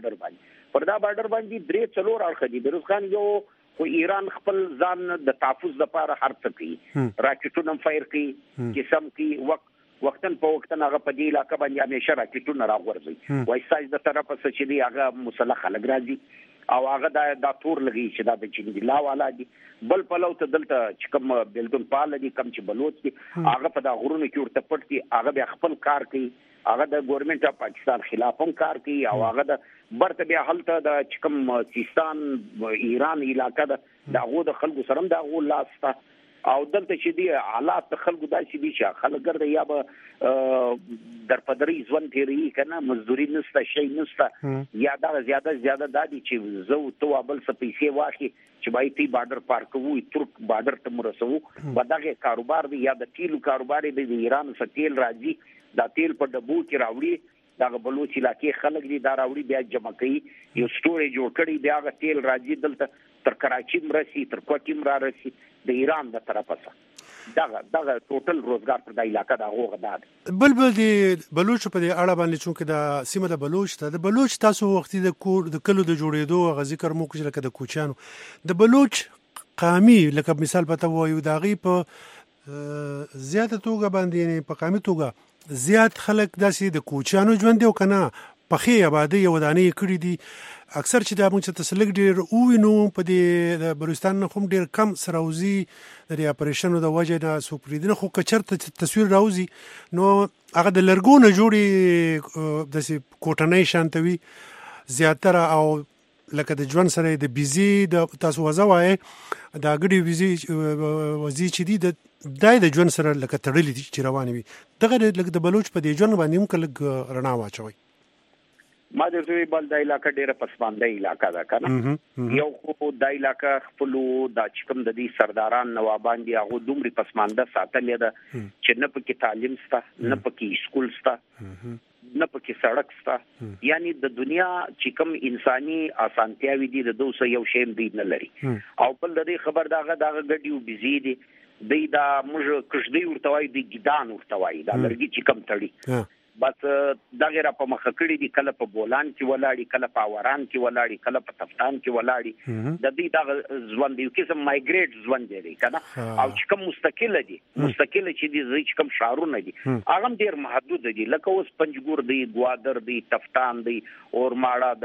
بارډر باندې درې څلور اړخ دي بیروز خان یو خو ایران خپل ځان د تحفظ لپاره هر څه کوي، راکټونه فایر کوي قسم کوي وختن په وختن هغه په دی علاقه باندې همیشه راکټونه راغورځي وای ساج د طرفه څه چې دی هغه مسلح خلک راځي او هغه دا تور لګي چې دا د چین دی لا والا دي بل پلو ته دلته چې کوم بلدون پال دي کم چې بلوچ دي هغه په دا غرونو کې ورته پټ دي هغه بیا خپل کار کوي، هغه د ګورنمنت اف پاکستان خلاف هم کار کوي او هغه د برته بیا حالت د چې کوم سیستان ایران علاقہ د هغه د خلکو سره د هغه لاسته او دلته چې دی حالات خلکو داسې دي چې خلک ګرځي یا به در پدری ځوان تیری کنه مزدوري نشته شي نشته یا دا زیاده دادي چې زو تو بل څه پیسې واخی چې بای تی بارډر پار کوو ترک بارډر ته مرسو بدغه کاروبار دی یا د تیلو کاروبار دی د ایران څخه تیل راځي دا تیل په ډبو کې راوړي دا بلوچ علاقې خلک دي دا راوړي بیا جمع کوي یو سټوري جوړ کړي بیا غ تیل راځي دلته تر کراچي مرسي تر کوټي مر راسي د ایران د طرفه څخه دا ټوټل روزګار پر د علاقہ دا هغه ده بلبل دی بلوچ په دې اړه باندې چې د سیمه د بلوچ ته د بلوچ تاسو وختي د کور د کلو د جوړېدو غ ذکر مو کوچ لکه د کوچانو د بلوچ قامي لکه مثال پته وایو دا غي په زیاته توګه باندې په قامي توګه زیات خلک داسې د کوچانو ژوند دی او کنه پخې آبادی ودانې کړې دي اکثر چې د موږ تسلک ډیر او نو په دې د بلوچستان هم ډیر کم سراوزی د اپریشنو د وجه نه سوپریدنه خو کچرته تصویر راوزی نو هغه د لرګونو جوړي د کوټنۍ شانتوي زیاتره او لکه د ژوند سره د بيزي د تاسو وځوي دا غړي بيزي وځي چې دي د ژوند سره لکه تړلې دي چې روانې وي دغه لکه د بلوچ په دې ژوند باندې هم کله رڼا واچوي ما د دوی بل د علاقہ ډیره پسمانده علاقہ ده کنه یو خو د علاقہ خپل د چکم د دې سرداران نوابان دي هغه دومره پسمانده ساتلې ده چې نه پکې تعلیم ستا نه پکې سکول ستا نه پکې سړک ستا یعنی د دنیا چې کوم انساني اسانتیاوي دي د 200 یو شیم دی نه لري او بل د دې خبر داغه غډیو بيزي دي دا موږ کښدي ورتوي د ګیدان ورتوي دا لرګي چې کم تړي بس دا غیر په مخکړی دي کله په بولان کې ولاړی کله په اوران کې ولاړی کله په تفتان کې ولاړی د دې دا ژوند یو قسم مایګریټ ژوند دی کنه او چې کوم مستقله چې دي چې کوم شهرونه دي هغه ډیر محدود دي لکه اوس پنجګور دی ګوادر دی تفتان دی اور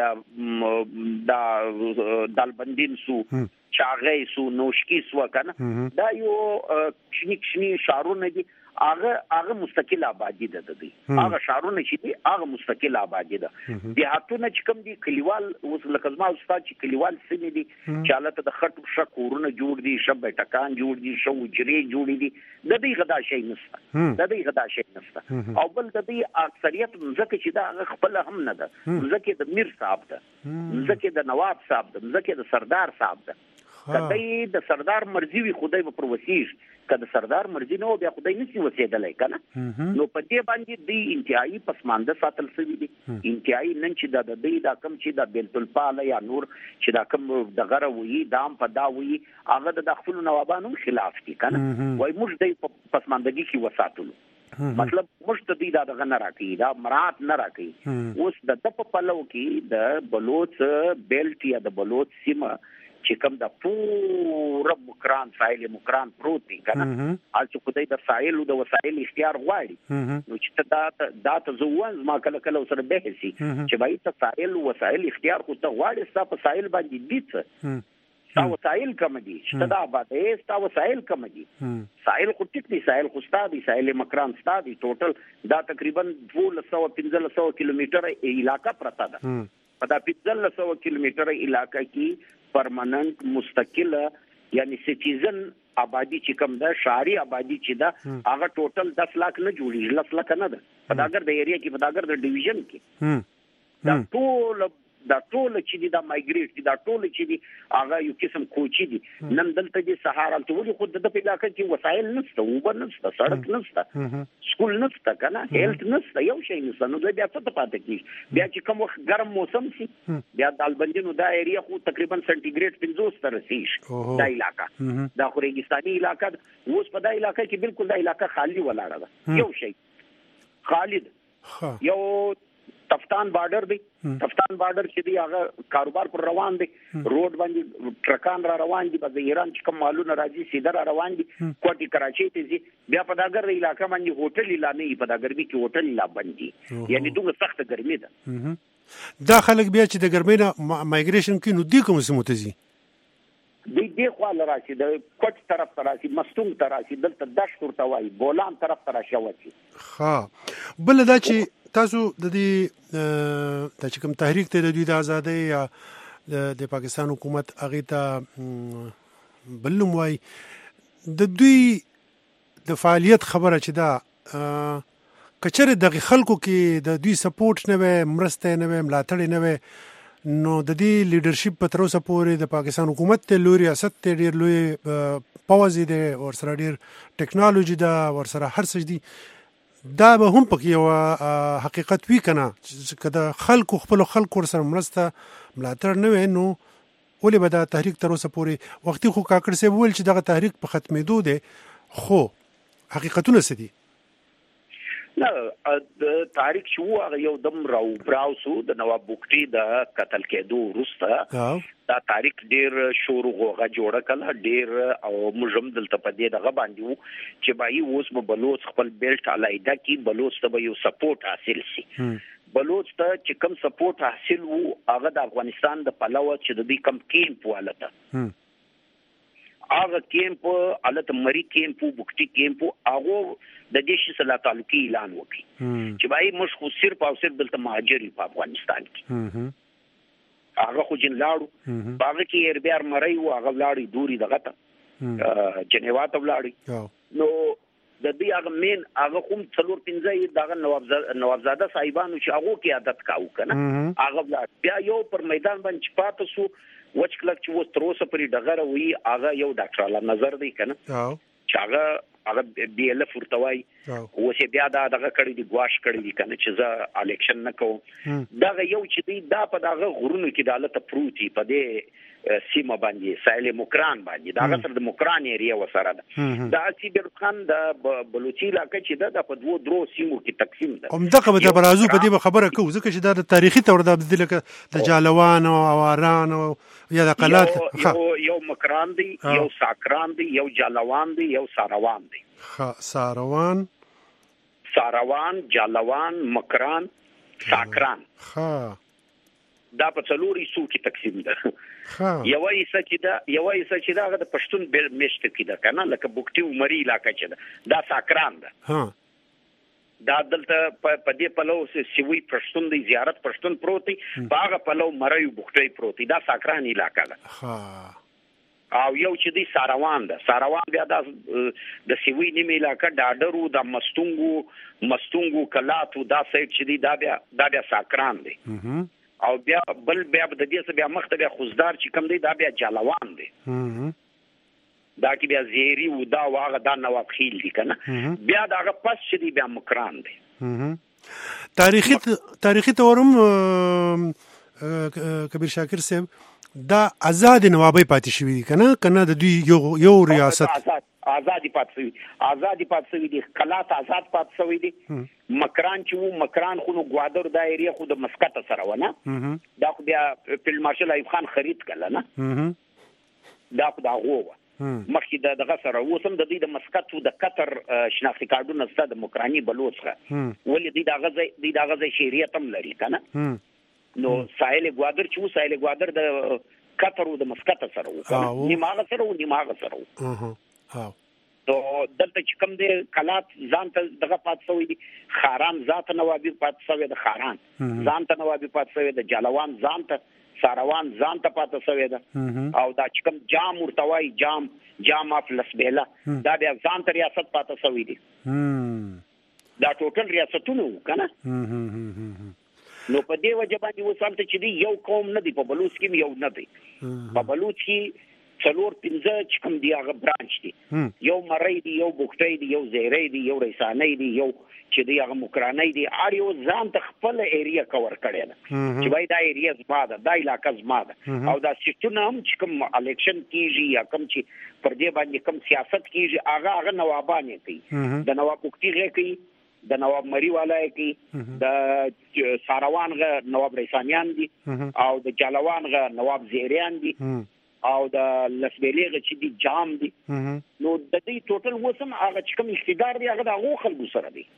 ماړه دا دالبندین سو چاغې سو نوشکی سو کنه دا یو شنی شهرونه دي هغه مستقل آبادی ده د دې هغه شهرونه چې دي هغه مستقل آبادی ده دیهاتونه چې کوم دي کلیوال اوس لکه زما استاد چې کلیوال سیمې دي چې حالت د خټو شکورونه جوړ دي شب ټکان جوړ دي شو جری جوړ دي د دې غدا شي نشته او بل د دې اکثریت ځکه چې دا خپل هم نه ده ځکه د میر صاحب ده ځکه د نواب صاحب ده ځکه د سردار صاحب ده کله د سردار مرزي وي خدای په پروسیج کله سردار مرزي نو بیا خدای نسی وسیدلای کنه نو په دې باندې د انتهایی پسمانده ساتل شوی دي انتهایی نن چې د دې دا کم چې د بیت الپال یا نور چې دا کم د غره وي دام په دا وي هغه د خپل نوابانو خلاف دي کنه وای موږ د پسماندګي کې وساتلو مطلب موږ د دې دا غن راکې دا مراد نه راکې اوس د په پلو کې د بلوچ بیلټ یا د بلوچ سیمه چې کوم د پوره مکران ساحل مکران پروت دی کنه چې خدای د ساحل او د وسایل اختیار غواړي نو چې دا ته زوون ما کله سره به شي چې بای ته ساحل او وسایل اختیار خو ته غواړي ستا په ساحل باندې دي ستا وسایل کم دي چې دا باندې ستا وسایل کم دي ساحل خو ټیک دي ساحل خو ستا دي ساحل مکران ستا دي ټوټل دا تقریبا 1200 کیلومتر علاقہ پرتا ده په دا 1500 کیلومتر علاقہ کې پرمننٹ مستقل یعنی سټیزن آبادی چې کوم ده شهري آبادی چې ده هغه ټوټل 10 لک نه جوړیږي 10 لک نه ده په داګر د ایریا کې په داګر د ډیویژن کې دا ټول چې دي دا مایګریټ دي دا ټول چې دي هغه یو قسم کوچی دي نن دلته د سهارا ته ولې خود د په علاقې کې وسایل نشته اوبر نشته سړک نشته سکول نشته کنه هیلث نشته یو شی نشته نو بیا څه ته پاتې کیږي بیا چې کوم وخت ګرم موسم شي بیا د البندینو دا ایریا خو تقریبا سنټیګریډ 50 تر رسیږي دا علاقہ دا خو ریګستاني علاقہ اوس په دا علاقې کې بالکل دا علاقہ خالی ولاړه ده یو شی خالد یو تفتان بارډر دی تفتان بارډر چې دی هغه کاروبار پر روان دی روډ باندې ټرکان را روان دي د ایران چې کوم مالونه راځي سیده را روان دي کوټي کراچي ته ځي بیا په داګر علاقې باندې هوټل لا نه په داګر کې هوټل لا باندې یعنی دوه سخت ګرمي ده دا خلک بیا چې د ګرمۍ نه مایګریشن کوي نو دی کوم سمو ته ځي دې خوا لراشي د کوټ طرف تراشي مستونګ تراشي دلته دشکور توای بولان طرف تراشي وتی ها بل دا چې تاسو د دې د کوم تحریک ته د دوی د ازادۍ یا د پاکستان حکومت هغه ته بلوم وای د دوی د فعالیت خبره چې دا کچره د خلکو کې د دوی سپورټ نه وي مرسته نه وي ملاتړ نه وي نو د دې لیډرشپ په تر اوسه پورې د پاکستان حکومت ته لوی ریاست ته ډیر لوی پوازي دي او سره ډیر ټیکنالوژي دا ور سره هر څه دي دا به هم پکې یو حقیقت وی کنه چې کله خلکو خپل خلکو سره مرسته ملاتړ نه وي نو ولې به دا تحریک تر اوسه پورې وختي خو کاکړ سي ویل چې دغه تحریک په ختمېدو دي خو حقیقتونه څه دي نه د تاریخ شو هغه یو دم براوسو د نواب بوکټي د قتل کېدو وروسته دا تاریخ ډیر شور غوغه جوړه کړه ډیر او مجم دلته په دې دغه باندې وو چې بای اوس په بلوچ خپل بیلټ علایده کې بلوچ ته یو سپورټ حاصل شي بلوچ ته چې کوم سپورټ حاصل وو هغه د افغانستان د پلوه چې د دې کم کیمپ والته هغه کیمپ الته مری کیمپ بوکټي کیمپ هغه د دې شي سره تعلقي اعلان وکړي چې بای موږ خو صرف او صرف دلته مهاجري په افغانستان کې هغه خو جن لاړو هغه کې ایربیار مړی و هغه لاړی دوری دغه ته جنیوا ته لاړی نو د دې هغه مين هغه کوم څلور پنځه دغه نوابزاده صاحبانو چې هغه کې عادت کاو کنه هغه بیا یو پر میدان باندې پاتې سو وچ کلک چې و تر اوسه پرې دغه وی هغه یو ډاکټر الله نظر دی کنه چې هغه بي ال فورتوي او چې بیا دغه کړي دی ګواش کړي دی کنه چې زه الیکشن نه کوم دغه یو چې دی دا په دغه غرونو کې د حالت پروتي په دې سیمه باندې ساحل مکران باندې دا سره د مکران ایریا وسره ده دا چې برخان د بلوچي علاقې چې د په دوه درو سیمو کې تقسیم ده هم دغه به برازو په دې خبره کوو ځکه چې دا د تاریخي تور د لکه د جالوان او اواران او یا د قلات یو مکران دی یو ساکران دی یو جالوان دی یو ساروان دی ساروان جالوان مکران ساکران دا په څلوري سو کې تقسیم ده یو ایسه چې دا د پښتون میشت کې ده کنه لکه بوکټي عمرې علاقې چې ده دا ساکران ده دا دلته په دې پلو سیوی پښتون دی زیارت پښتون پروتي باغه پلو مړیو بوکټي پروتي دا ساکران علاقې ده او یو چې دی ساروان بیا د سیوی نیمه علاقې ډاډرو د مستونګو کلاتو دا سایت چې دی دا بیا ساکران دی او بیا بل بیا د دې څخه بیا مخته بیا خوزدار چې کم دی دا بیا جالوان دی دا کې بیا زیری او دا واغه دا نواب خیل دي کنه بیا داغه پس چې دی بیا مکران دی تاریخي تورم کبیر شاکر صاحب دا آزاد نوابي پاتې شوی دي کنه د دوی یو ریاست آزادی پات شوی دي کلات آزاد پات شوی دي مکران چې مکران خو نو گوادر دایره خو د مسقط سره ونه دا خو بیا فیلډ مارشل ایوب خان خرید کړل نه دا خو دا غوه مخکې دغه سره وسم د دې د مسقط او د قطر شناختی کارډونه ستاسو د مکرانی بلوچ ولې دې د غزه شریعت هم لري کنه نو ساحل گوادر چې ساحل گوادر د قطر او د مسقط سره وو نیمه سره تو دلته چې کوم دی کلات ځان ته دغه پات شوی دي خاران ذات نوابي پات شوی د خاران ځان ته نوابي پات شوی د جالوان ځان ته ساروان ځان ته پات شوی ده او دا چې کوم جام ورتوي جام اف لسبیلا دا بیا ځان ته ریاست پات شوی دي دا ټوټل ریاستونه کنه نو په دې وجه باندې وسامته چې دی یو قوم نه دی په بلوچ کې یو نه دی په بلوچ کې څلور پنځه چې کوم دی هغه برانچ دي یو مړی دی یو بوکټی دی یو زیری دی یو ریسانی دی یو چې دی هغه مکرانی دی اړ یو ځان ته خپل ایریا کور کړی ده چې وای دا ایریا زما ده دا علاقه زما ده او دا سیټونه هم چې کوم الیکشن کیږي یا کوم چې پر دې باندې کوم سیاست کیږي هغه نوابان کوي د نواب بوکټی کوي د نواب مری والا کوي د ساروان غ نواب ریسانیان دي او د جالوان غ نواب زیریان دي او د لسبیلې چې دی جام دي نو د دې ټوټل وسم هغه چې کوم اقتدار دی هغه د هغو خلکو سره دی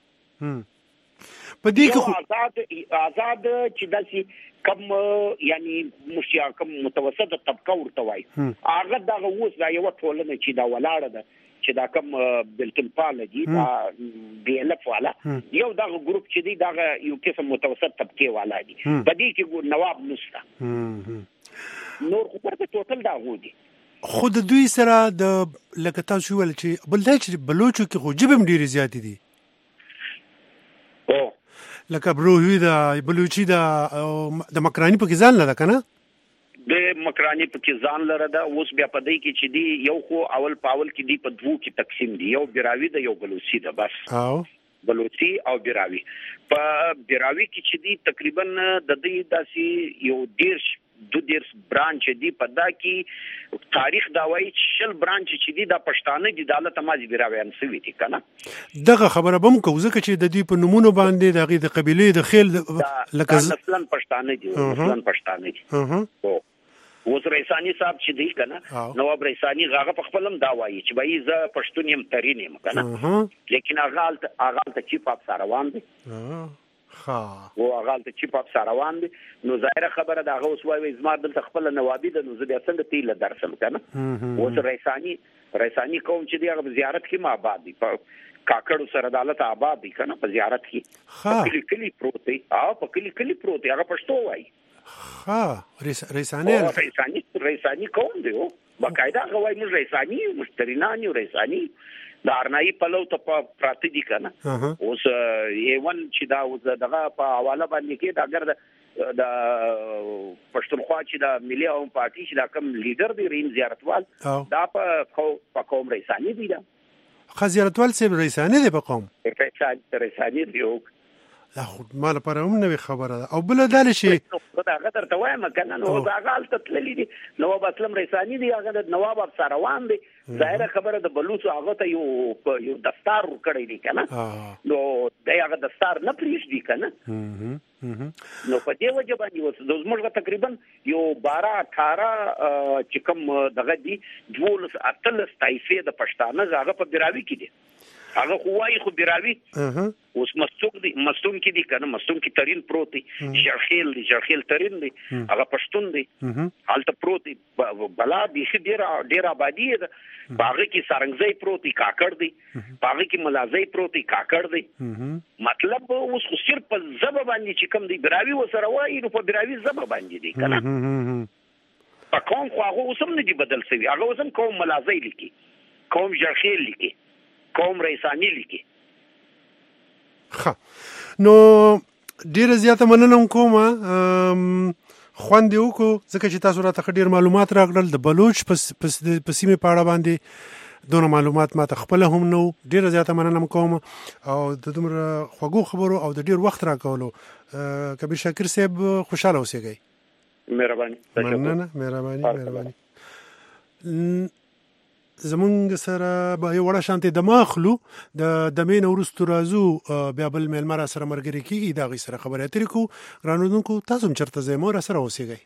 په دې کې آزاد چې داسي کم یعنی مشیا کم متوسط طبقه ورته وای هغه دغه اوس دا یو ټولنه چې دا ولاړه ده چې دا کم بلتل پال دي دا دی الف والا یو دغه ګروپ چې دی دغه یو قسم متوسط طبقه والا دي په دې کې نواب نشته نور خو پرته ټوټل دا غوډي خود دوی سره د لکه تاسو ول چې بل چې بلوچو کې خو جبم ډیره زیات دي او لکه بروهی دا بلوچی دا د مکرانی په ځان لره کنه د مکرانی په ځان لره دا اوس بیا په دې کې چې دی یو خو اول پاول کې دی په دوه کې تقسیم دی یو براوی د یو بلوچی دا بس بلوچی او براوی په براوی کې چې دی تقریبا د دې داسي یو دو دیرش برانچ دی په دا کې تاریخ دا وایي شل برانچ چې دی د پښتانه د دولت مازی براویان سوي دي کنه دغه خبره بم کو ځکه چې د دې په نمونه باندې دغه د قبيله د خیل لکه مثلا پښتانه دي اوس ریسانی صاحب چې دی کنه نواب ریسانی هغه په خپلم دا وایي چې بای ز پښتون يم ترين يم کنه لیکن هغه ته چې پاپ ساروان دي او هغه ته چې پاپ ساروان دي نو ظاهره خبره دا اوس وایي زما د خپل نوابي د نو زه بیا څنګه تیل درسم کنه اوس ریسانی قوم چې دی هغه زیارت کې ما آباد دي کاکړو سره عدالت آباد دي کنه په زیارت کې کلی پروت دی او په کلی پروت دی هغه پښتو وایي ریسانی قوم دی او باقاعده هغه وایي موږ ریسانی مشترینان یو ریسانی د ارنای پلو ته پراته دي کنه اوس ایون چې دا اوس دغه په حواله باندې کې دا اگر د پښتونخوا چې د ملي عوام پارټي چې دا کوم لیډر دی رین زیارتوال دا په قوم ریسانی دی دا خزیارتوال سیب ریسانی دی په قوم ریسانی دی دا خود مال لپاره هم نوې خبره او بل دال شي دا غدر ته وایم کنه نو دا غال تتللی دي نواب اسلم ریسانی دی هغه نواب ساروان دی ظاهره خبره د بلوچ هغه ته یو دستار کړی دی کنه نو دا هغه دستار نه پریش دی کنه نو په دې وجه باندې اوس د زموږ تقریبا یو 12-18 چې کوم دغه دی 12-13 طایفه د پښتانه هغه په براوی کې دي هغه خوای خو بیراوی اوس مستوک کې دي کنه مستوک کې ترين پروت دي جرخیل ترين دي هغه پښتون دي حالت پروت دي بلا به ډیر آبادی ده باغ کې سارنګزي پروت دي کاکړ دي باغ کې ملازي پروت دي کاکړ دي مطلب اوس خو صرف په زبه باندې چې کوم دي بیراوی وسره وایي نو په بیراوی زبه باندې دي کنه په کوم خو هغه اوسم نه دي بدل شوی هغه اوسم کوم ملازي لیکي کوم جرخیل لیکي کوم رئیسانی لیکي نو ډیره زیاته مننه کوم خوند یو کو ځکه چې تاسو راته ډیر معلومات راغلل د بلوچ په سیمه پاړه باندې دونه معلومات ماته خپل هم نو ډیره زیاته مننه کوم او د دومره خوږو خبرو او د ډیر وخت راکولو کبیر شاکر صاحب خوشاله اوسئ مهرباني زمونږ سره به یو وړه شانتي دماغلو د مین ورستو رازو بیا بل ملمر سره مرګري کیږي دا غي سره خبرې اترې کو رانودونکو تاسو هم چرته زموږ سره اوسېږئ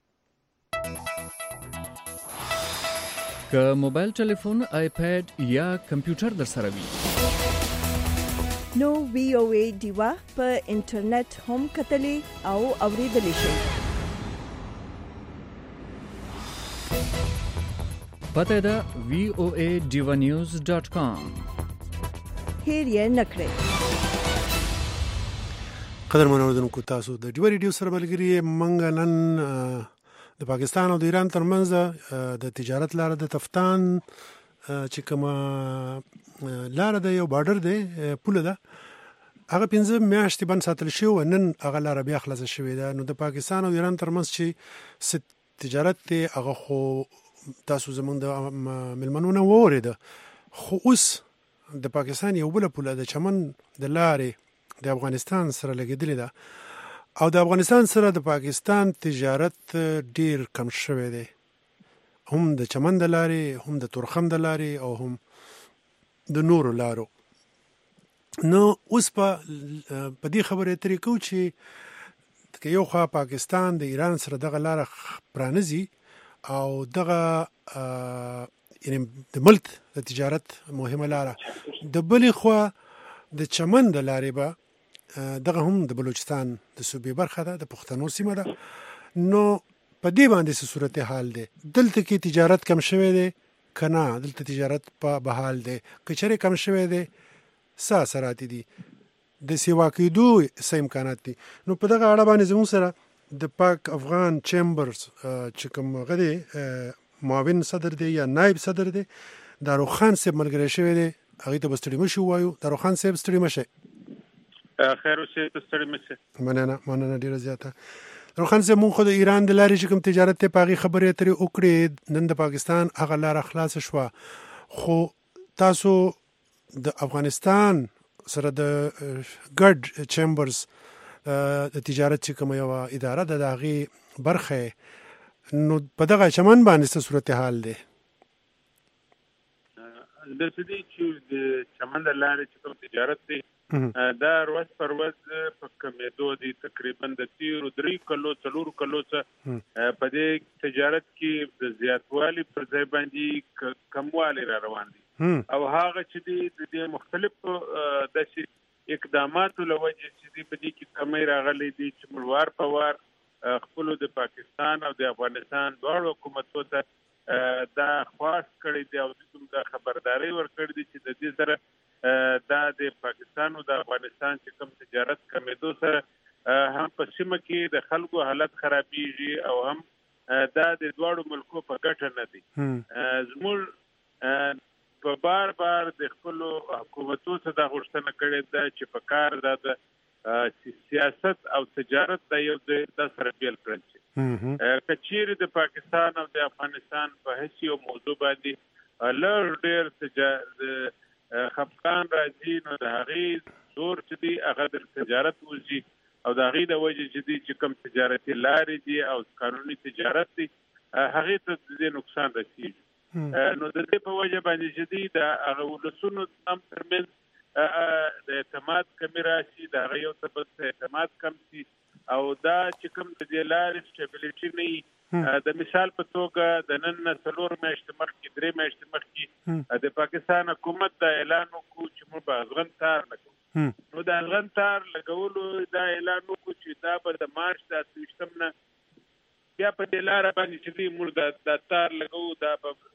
که موبایل ټلیفون آیپاد یا کمپیوټر در سره وي نو VOA دیوا په انټرنیټ هم کتلې او اوریدلې شئ پته ده voaDivanews.com هیر یې نکړئ قدرمن اوریدونکو تاسو د ډیوا ریډیو سره ملګری منګ نن د پاکستان او د ایران ترمنځ د تجارت لار د تفتان چې کومه لار د یو بارډر دی پوله ده هغه 15 میاشتې باندې ساتل شو نن هغه لار بیا خلاص شوې ده نو د پاکستان او ایران ترمنځ چې تجارت ته هغه خو تاسو زمونږ د ملمنونو وریده خو اوس د پاکستان یو بل پوله د چمن د لارې د افغانستان سره لګیدلې ده او د افغانستان سره د پاکستان تجارت ډیر کم شوی دی هم د چمن د لارې هم د تورخم د لارې او هم د نورو لارو نو اوس په دې خبرې طریقو چې یو خوا پاکستان د ایران سره دغه لار پرانځي او دغه یعنی د ملک د تجارت مهمه لاره د بلې خوا د چمن د لارې به دغه هم د بلوچستان د صوبې برخه ده د پښتنو سیمه ده نو په دې باندې څه صورتحال دی دلته کې تجارت کم شوی دی کنه دلته تجارت په بحال دی کچره کم شوی دی اثرات دي د سیوا کېدو څه امکانات دي نو په دغه اړه باندې زموږ سره د پاک افغان چیمبرز چې کوم غدي معاون صدر دی یا نائب صدر دی داروخان صاحب ملګری شوی دی هغه ته بستړي مشو وایو داروخان صاحب ستړي مشه خیر اوسې ستړي مشه مننه ډیره زیاته داروخان صاحب مونږ خو د ایران د لارې چې کوم تجارت ته پاغي خبرې اترې وکړې نن د پاکستان هغه لار خلاص شو خو تاسو د افغانستان سره د ګډ چیمبرز د تجارت چې کوم یو اداره د هغه برخه نو په دغه چمن باندې څه صورتحال دی د دې چې د چمن د لارې چې کوم تجارت دی دا ورځ پر ورځ په کمیدو دي تقریبا د 3 کلو څه په دې تجارت کې د زیاتوالي پر ځای باندې کموالی را روان دي او هغه چې د مختلف د اقداماتو لوجه چې په دې کې کمی راغلي دي چې ملوار په وار خپل د پاکستان او د افغانستان دواړو حکومتونو ته دا خواست کړی دی او د خبرداري ورکړی دی چې د دې سره دا د پاکستان او د افغانستان چې کوم تجارت کمیدو سره هم په سیمه کې د خلکو حالت خرابېږي او هم دا د دواړو ملکو په ګټه نه دي زموږ په بار د خپل حکومتونو څخه د غوښتنه کړې ده چې په کار د سیاست او تجارت د یو د سره بیل کړل شي کچیر د پاکستان او د افغانستان په هیڅ یو موضوع باندې لږ ډېر خفقان راځي نو د هغې زور چې دی هغه د تجارت وځي او د هغې د وجې چې کوم تجارتي لارې دي او قانوني تجارت دی هغې ته د نقصان رسېږي نو د دې په وجه باندې چې دی د هغه ولسونو هم ترمنځ د اعتماد کمی راشي د هغه یو څه اعتماد کم شي او دا چې کوم د دې لارې سټیبلیټي نه وي د مثال په توګه د نن 4 میاشتې مخکې 3 میاشتې مخکې د پاکستان حکومت دا اعلان وکړ چې موږ به افغان تار لګو. نو د افغان تار لګولو دا اعلان وکړ چې دا به د مارچ د 28 نه بیا په دې لار باندې چې موږ د تار لګو دا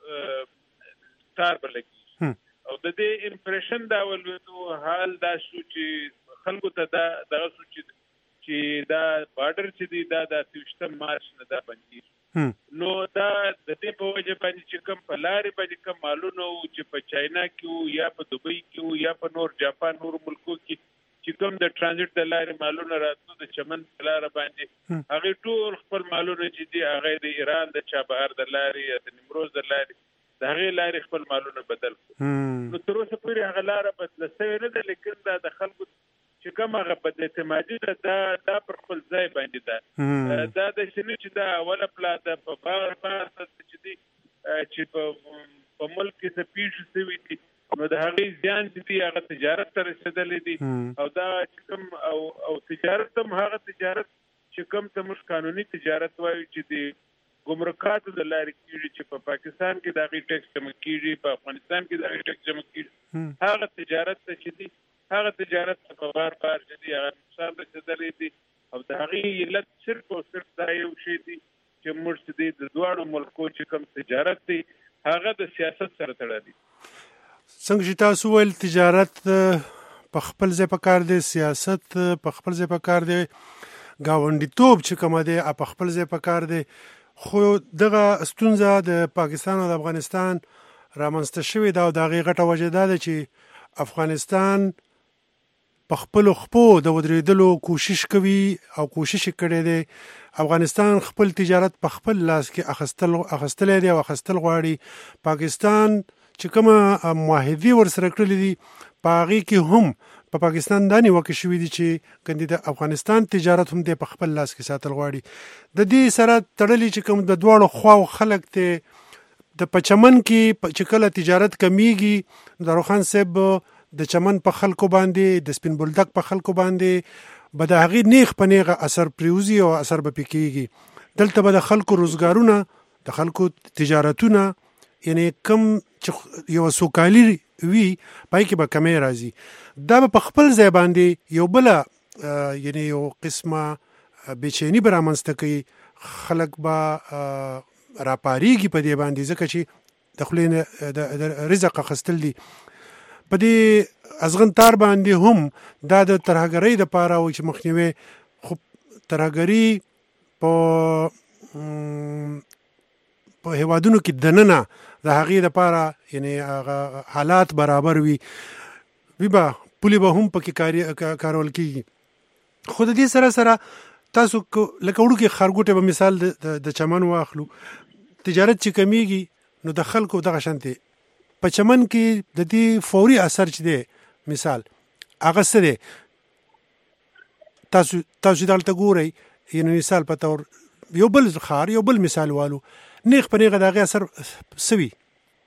به تار به لګي. او د دې امپریشن دا ولودو حال دا شو چې خلکو ته دا دغه سوچ چې دا بارډر چې دی دا د 28 مارچ نه دا بندي. نو دا د دې په وجه باندې چې کوم په لارې باندې کوم مالونه او چې په چاینا کې یا په دوبۍ کې یا په نور جاپان نور ملکو کې چې کوم د ترانزیت د لارې مالونه راتلو د چمن په لار باندې هغه ټول خپل مالونه چې دی هغه د ایران د چابهار د لارې یا د نیمروز د لارې د هغه لارې خپل مالونه بدل کړو. نو تر اوسه پورې هغه لار بدل شوی نه ده، لیکن دا د خلکو چې کوم هغه بد اعتمادي ده دا پر خپل ځای باندې ده. دا د شنو چې دا اوله پلاته په بار چې دی چې په ملک کې څه پیښ شوی دي نو د هغه ځان چې هغه تجارت ته رسیدلې دي او دا چې کوم او تجارت هم هغه تجارت چې کوم ته مش قانوني تجارت وایي چې دی ګمرکاتو د لارې کیږي چې په پاکستان کې د هغه ټیکس جمع کیږي، په افغانستان کې د هغه ټیکس جمع کیږي. هغه تجارت ته چې دی هغه تجارت په بار چې دی هغه نقصان رسیدلې دي او د هغه علت صرف او صرف دا یو شی دی چې موږ د دواړو ملکو چې کوم تجارت دی هغه د سیاست سره تړلی دی. څنګه چې تاسو ویل تجارت په خپل ځای په کار دی، سیاست په خپل ځای په کار دی، ګاونډیتوب چې کومه دی په خپل ځای په کار دی، خو دغه ستونزه د پاکستان او د افغانستان رامنځته شوې ده او د هغې غټه وجه دا ده چې افغانستان په خپلو خپو د ودرېدلو کوشش کوي او کوشش کړی دی. افغانستان خپل تجارت په خپل لاس کې اخیستلی دی او اخیستل غواړي. پاکستان چې کومه معاهدې ورسره کړلې دي په هغې کې هم په پاکستان دا نیوکې شوي دي چې ګندې د افغانستان تجارت هم دی په خپل لاس کې ساتل غواړي. د دې سره تړلي چې کوم د دواړو خواو خلک دی د په چمن کې چې کله تجارت کمیږي د روخان صاحب د چمن په خلکو باندې د سپین بولدک په خلکو باندې به د هغې نیغ په نیغه اثر پریوزي او اثر به پې کېږي. دلته به د خلکو روزګارونه د خلکو تجارتونه یعنی کم چې یو سوکالي وي پای کې به کمی راځي. دا به په خپل ځای باندې یو بله یعنی یو قسمه بېچیني به رامنځته کوي. خلک به راپارېږي په دې باندې ځکه چې د خولې نه د رزق اخیستل دي. په دې ازغن تار باندې هم دا د ترهګرۍ دپاره و چې مخنیوی خو ترهګري په هیوادونو کې دننه د هغې دپاره یعنی هغه حالات برابر وي به پولې به هم پکې کارول کېږي. خو د دې سره سره تاسو لکه وړوکې خرګوټې به مثال د چمن واخلو، تجارت چې کمیږي نو د خلکو دغه شانتې په چمن کې د دې فوري اثر چې دی مثال هغه څه دی. تاسو دلته ګورئ یعنې مثال په طور یو بل ښار یو بل مثال والو نیغ په نیغه د هغې اثر څه وي؟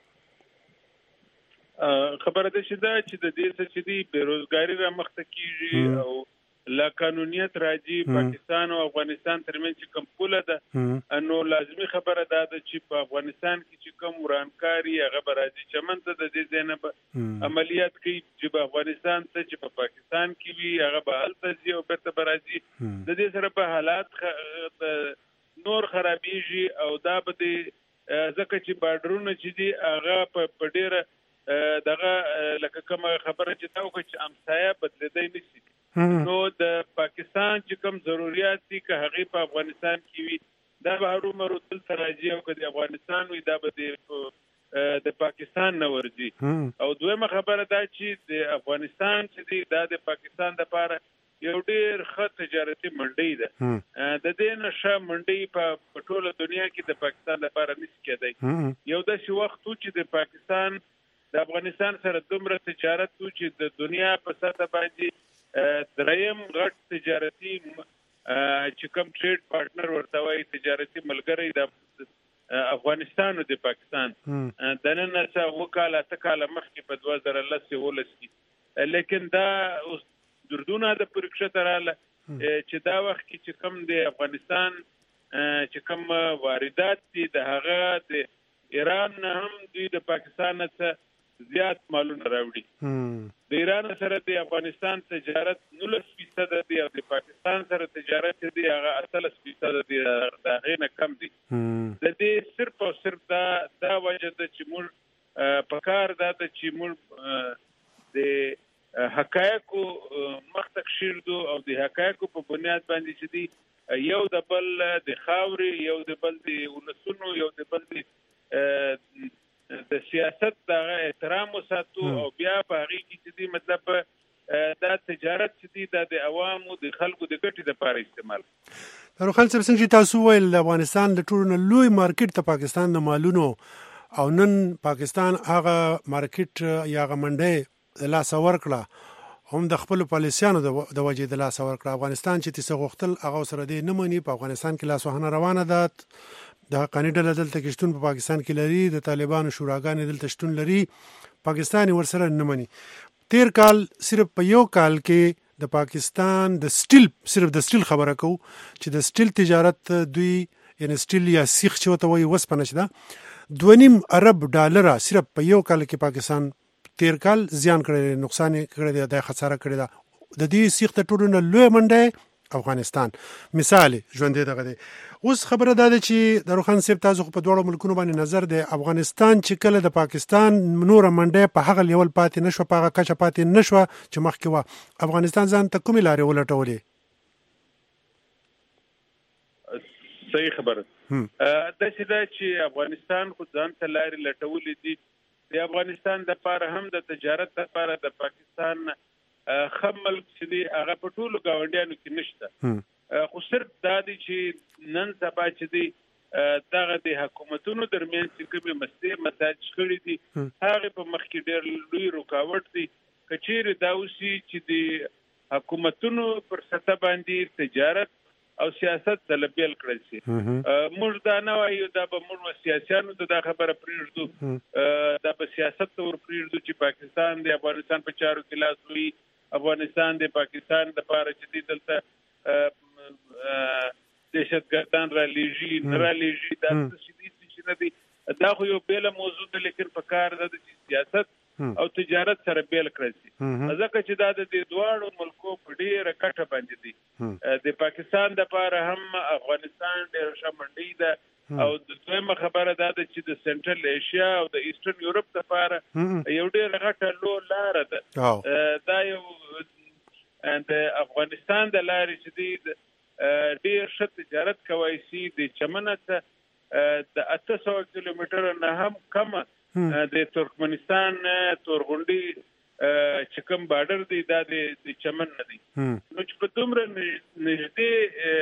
خبره ده چې دا چې د دې څه چې دی بېروزګاري رامخته کېږي او لا قانونیت راځي پاکستان او افغانستان ترمنځ چې کوم پوله ده نو لازمي خبره دا ده چې په افغانستان کې چې کوم ورانکاري هغه به راځي چمن ته د دې ځای نه به عملیات کوي چې په افغانستان ته چې په پاکستان کې وي هغه به هلته ځي او بېرته به راځي. د دې سره به حالات نور خرابېږي او دا به د ځکه چې بارډرونه چې دي هغه په ډېره دغه لکه کومه خبره چې دا وکړه چې امسایه بدلېدی نه شي نو د پاکستان چې کوم ضرورت دي که هغې په افغانستان کې وي دا به هرومرو دلته راځي او که د افغانستان وي دا به د پاکستان نه ورځي. او دویمه خبره دا چې د افغانستان چې دی دا د پاکستان دپاره یو ډېر ښه تجارتي منډۍ ده. د دې نه ښه منډۍ په ټوله دنیا کې د پاکستان لپاره نشي کېدی. یو داسې وخت و چې د پاکستان د افغانستان سره دومره تجارت و چې د دنیا په سطح باندې دریم غټ تجارتي چې کوم ټریډ پارټنر ورته وایي تجارتي ملګری د افغانستان او د پاکستان د نن څه 2 کاله 8 کاله مخکې په 2010 کې لیکن دا اوس دردونه د پرکشه تراله چې دا وخت کې چې کوم د افغانستان چې کوم واردات دي د هغه د ایران هم دوی د پاکستان څخه زیات مالونه راوړي. د ایران سره د افغانستان تجارت 19% دی او د پاکستان سره تجارت دی هغه 18% دی، دا غینه کم دی. د دې صرف او صرف دا وجه ده چې موږ په کار دا د چې موږ د حقایقو مخته کښیږدو او د حقایقو په بنیاد باندې چې دی یو د بل د خاورې، یو د بل د ولسونو، یو د بل د سیاست د احترام وساتو او بیا په هغې کې چې دی مطلب دا تجارت چې دی دا د عوامو د خلکو د ګټې لپاره استعمال. داروخان صاحب څنګه چې تاسو ویل د افغانستان د ټولو نه لوی مارکیټ د پاکستان د مالونو او نن پاکستان هغه مارکیټ یا هغه منډۍ د لاسه ورکړه، هم د خپل پالیسیانو د وجې د لاسه ورکړه. افغانستان چې تاسو غوښتل هغه سره دې نه مني. په افغانستان کې لاسوهنه روانه ده، د حقاني ډله دلته کې شتون په پاکستان کې لري، د طالبانو شوراګانې دلته شتون لري، پاکستان ورسره نه مني. تیر کال صرف په یو کال کې د پاکستان د سټیل، صرف د سټیل خبره کوو چې د سټیل تجارت دوی یعنی سټیل یا سیخ چې وته وایي وسپنه چې ده 2.5 ارب ډالره صرف په یو کال کې پاکستان تیر کال زیان کړی، نقصان کړی دی، د خساره کړی ده. د دې سیخ ته ټولو نه لوی منډه افغانستان مثال ژوندې دغه دی. اوس خبره ده چې داروخان صاحب تاسو په دوړو ملکونو باندې نظر دی، افغانستان چې کله د پاکستان نور منډه په هغه لیول پاتې نشو، په هغه کچه پاتې نشو چې مخکې و، افغانستان ځان ته کومې لارې ولټولې؟ صحیح خبره دا چې افغانستان خو ځان ته لارې لټولې دي. د افغانستان لپاره هم د تجارت لپاره د پاکستان خمل چې دی هغه په ټولو ګاونډیانو کې نشته، خو صرف دا دی چې نن سبا چې دی دغه د حکومتونو درمیان چې کومې مسلې مساج کړي دي هغه په مخ کې ډېر لوی رکاوټ دی. که چیرې دا اوسي چې د حکومتونو پر سطح باندې تجارت او سیاست د لبیل کړل شي، موږ دا نه وایو دا به موږ سیاسيانو ته دا خبره پرېږدو، دا به سیاست ته ور پرېږدو چې پاکستان د افغانستان په چارو کې لاس وي، افغانستان د پاکستان لپاره چې دلته دهشتګردان را لیږي نه را لیږي، دا څه نه دي. دا خو یو بیله موضوع ده، لیکن په کار ده چې سیاست او تجارت سره بیل کړی شي، ځکه چې دا د دواړو ملکو په ډېره کټه باندې دي. د پاکستان لپاره هم افغانستان ډېره ښه منډۍ ده، او دویمه خبره دا ده چې د سنټرل ایشیا او د ایسټرن یورپ لپاره یو ډېره غټه لاره ده. دا یو د افغانستان د لارې چې دی ډېر ښه تجارت کولی شي. د چمنه څخه د 800 کیلومتره نه هم کمه د ترکمنستان تورغونډي چې کوم بارډر دی دا د چمن نه دی، نو چې په دومره نږدې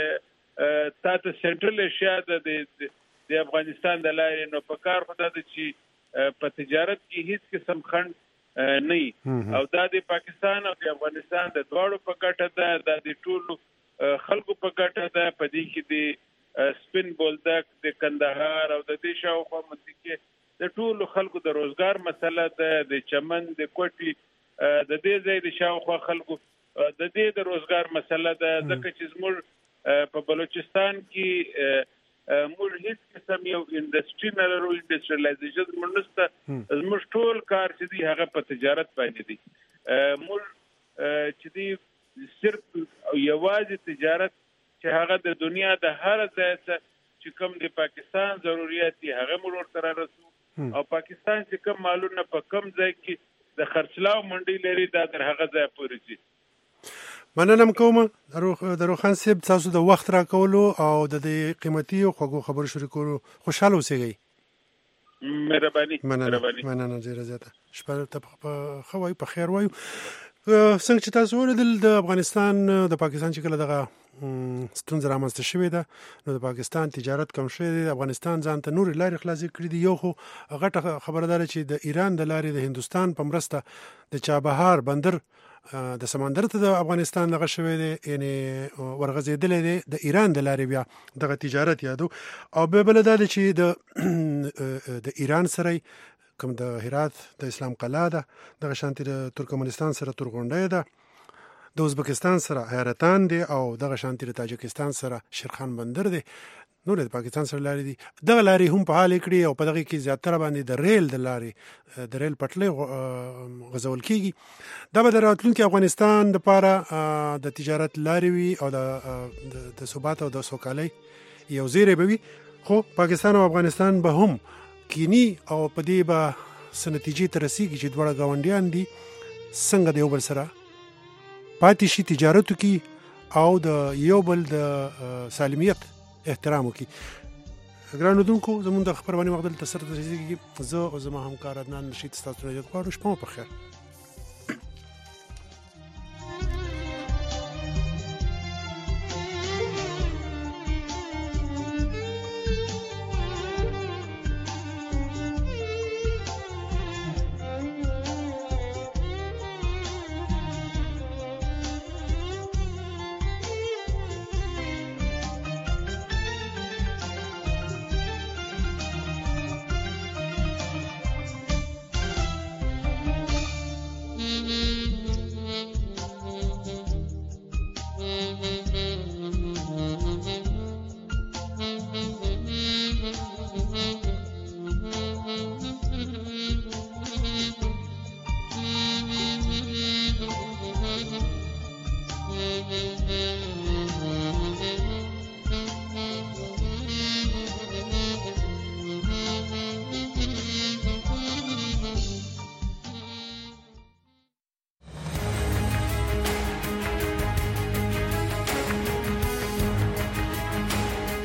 تاسو سنټرل ایشیا د افغانستان د لارې نو په کار خو دا چې په تجارت کې هیڅ قسم خنډ نه او دا د پاکستان او د افغانستان د دواړو په ګټه ده، د ټولو خلکو په ګټه ده. په دې کې د سپین بولدک، د کندهار او د دې شاوخوا منطقې د ټولو خلکو د روزګار مسله ده، د چمن د کوټي د دې ځای د شاوخوا خلکو د دې د روزګار مسله ده، ځکه چې زموږ په بلوچستان کې موږ هیڅ قسم یو انډسټري نه لرو، انډسټریالایزیشن موږ نشته، زموږ ټول کار چې دی هغه په تجارت باندې دی. موږ چې دی صرف یوازې تجارت چې هغه د دنیا د هر ځای څخه چې کوم د پاکستان ضرورت دي هغه موږ ورته رسو، او پاکستان چې کوم مالونه په کم ځای کې د خرڅلاو منډي لري دا تر هغه ځای پورې ځي. مننه کوم داروخان صاحب، تاسو د وخت راکولو او د قیمتي او خوږو خبرو شریکولو خوشاله اوسئ. مهرباني. مننه ډیره زیاته. شپه ته خوای په خیر وایو. څنګه چې تاسو ولیدل د افغانستان د پاکستان چې کله دغه ستونزه رامنځته شوې ده نو د پاکستان تجارت کم شوی دی، افغانستان ځان ته نورې لارې خلاصې کړي دي. یو خو غټه خبره ده چې د ایران د لارې د هندوستان په مرسته د چابهار بندر د سمندر ته د افغانستان دغه شوی دی، یعنی ورغځېدلی دی د ایران د لارې بیا دغه تجارت یادو. او بل دا دی چې د ایران سره کوم د هرات د اسلام قلعه ده، دغه شانتي د ترکمنستان سره تورغونډۍ ده، د ازبکستان سره حیرتان دی، او دغه شانتي د تاجکستان سره شیرخان بندر دی. نور د پاکستان سره لارې دي دغه لارې هم په حال کړي او په دغه کې زیاتره باندې د ریل د لارې د ریل پټلۍ غزول کیږي دا به د راتلونکي افغانستان لپاره د تجارت لارې وي او د ثبات او د سوکالۍ یو زیری به وي خو پاکستان او افغانستان به هم کینی او په دې به څه نتیجې ته رسیږي چې دواړه ګاونډیان دي څنګه د یو بل سره پاتې شي تجارت وکړي او د یو بل د سالمیت احترام وکړي ګران اردوونکو زموږ د خبرونه وخت دلته سره رسیدلی زه او زما همکار عدنان نشید ستاسو ته غواړم شپه مو په خیر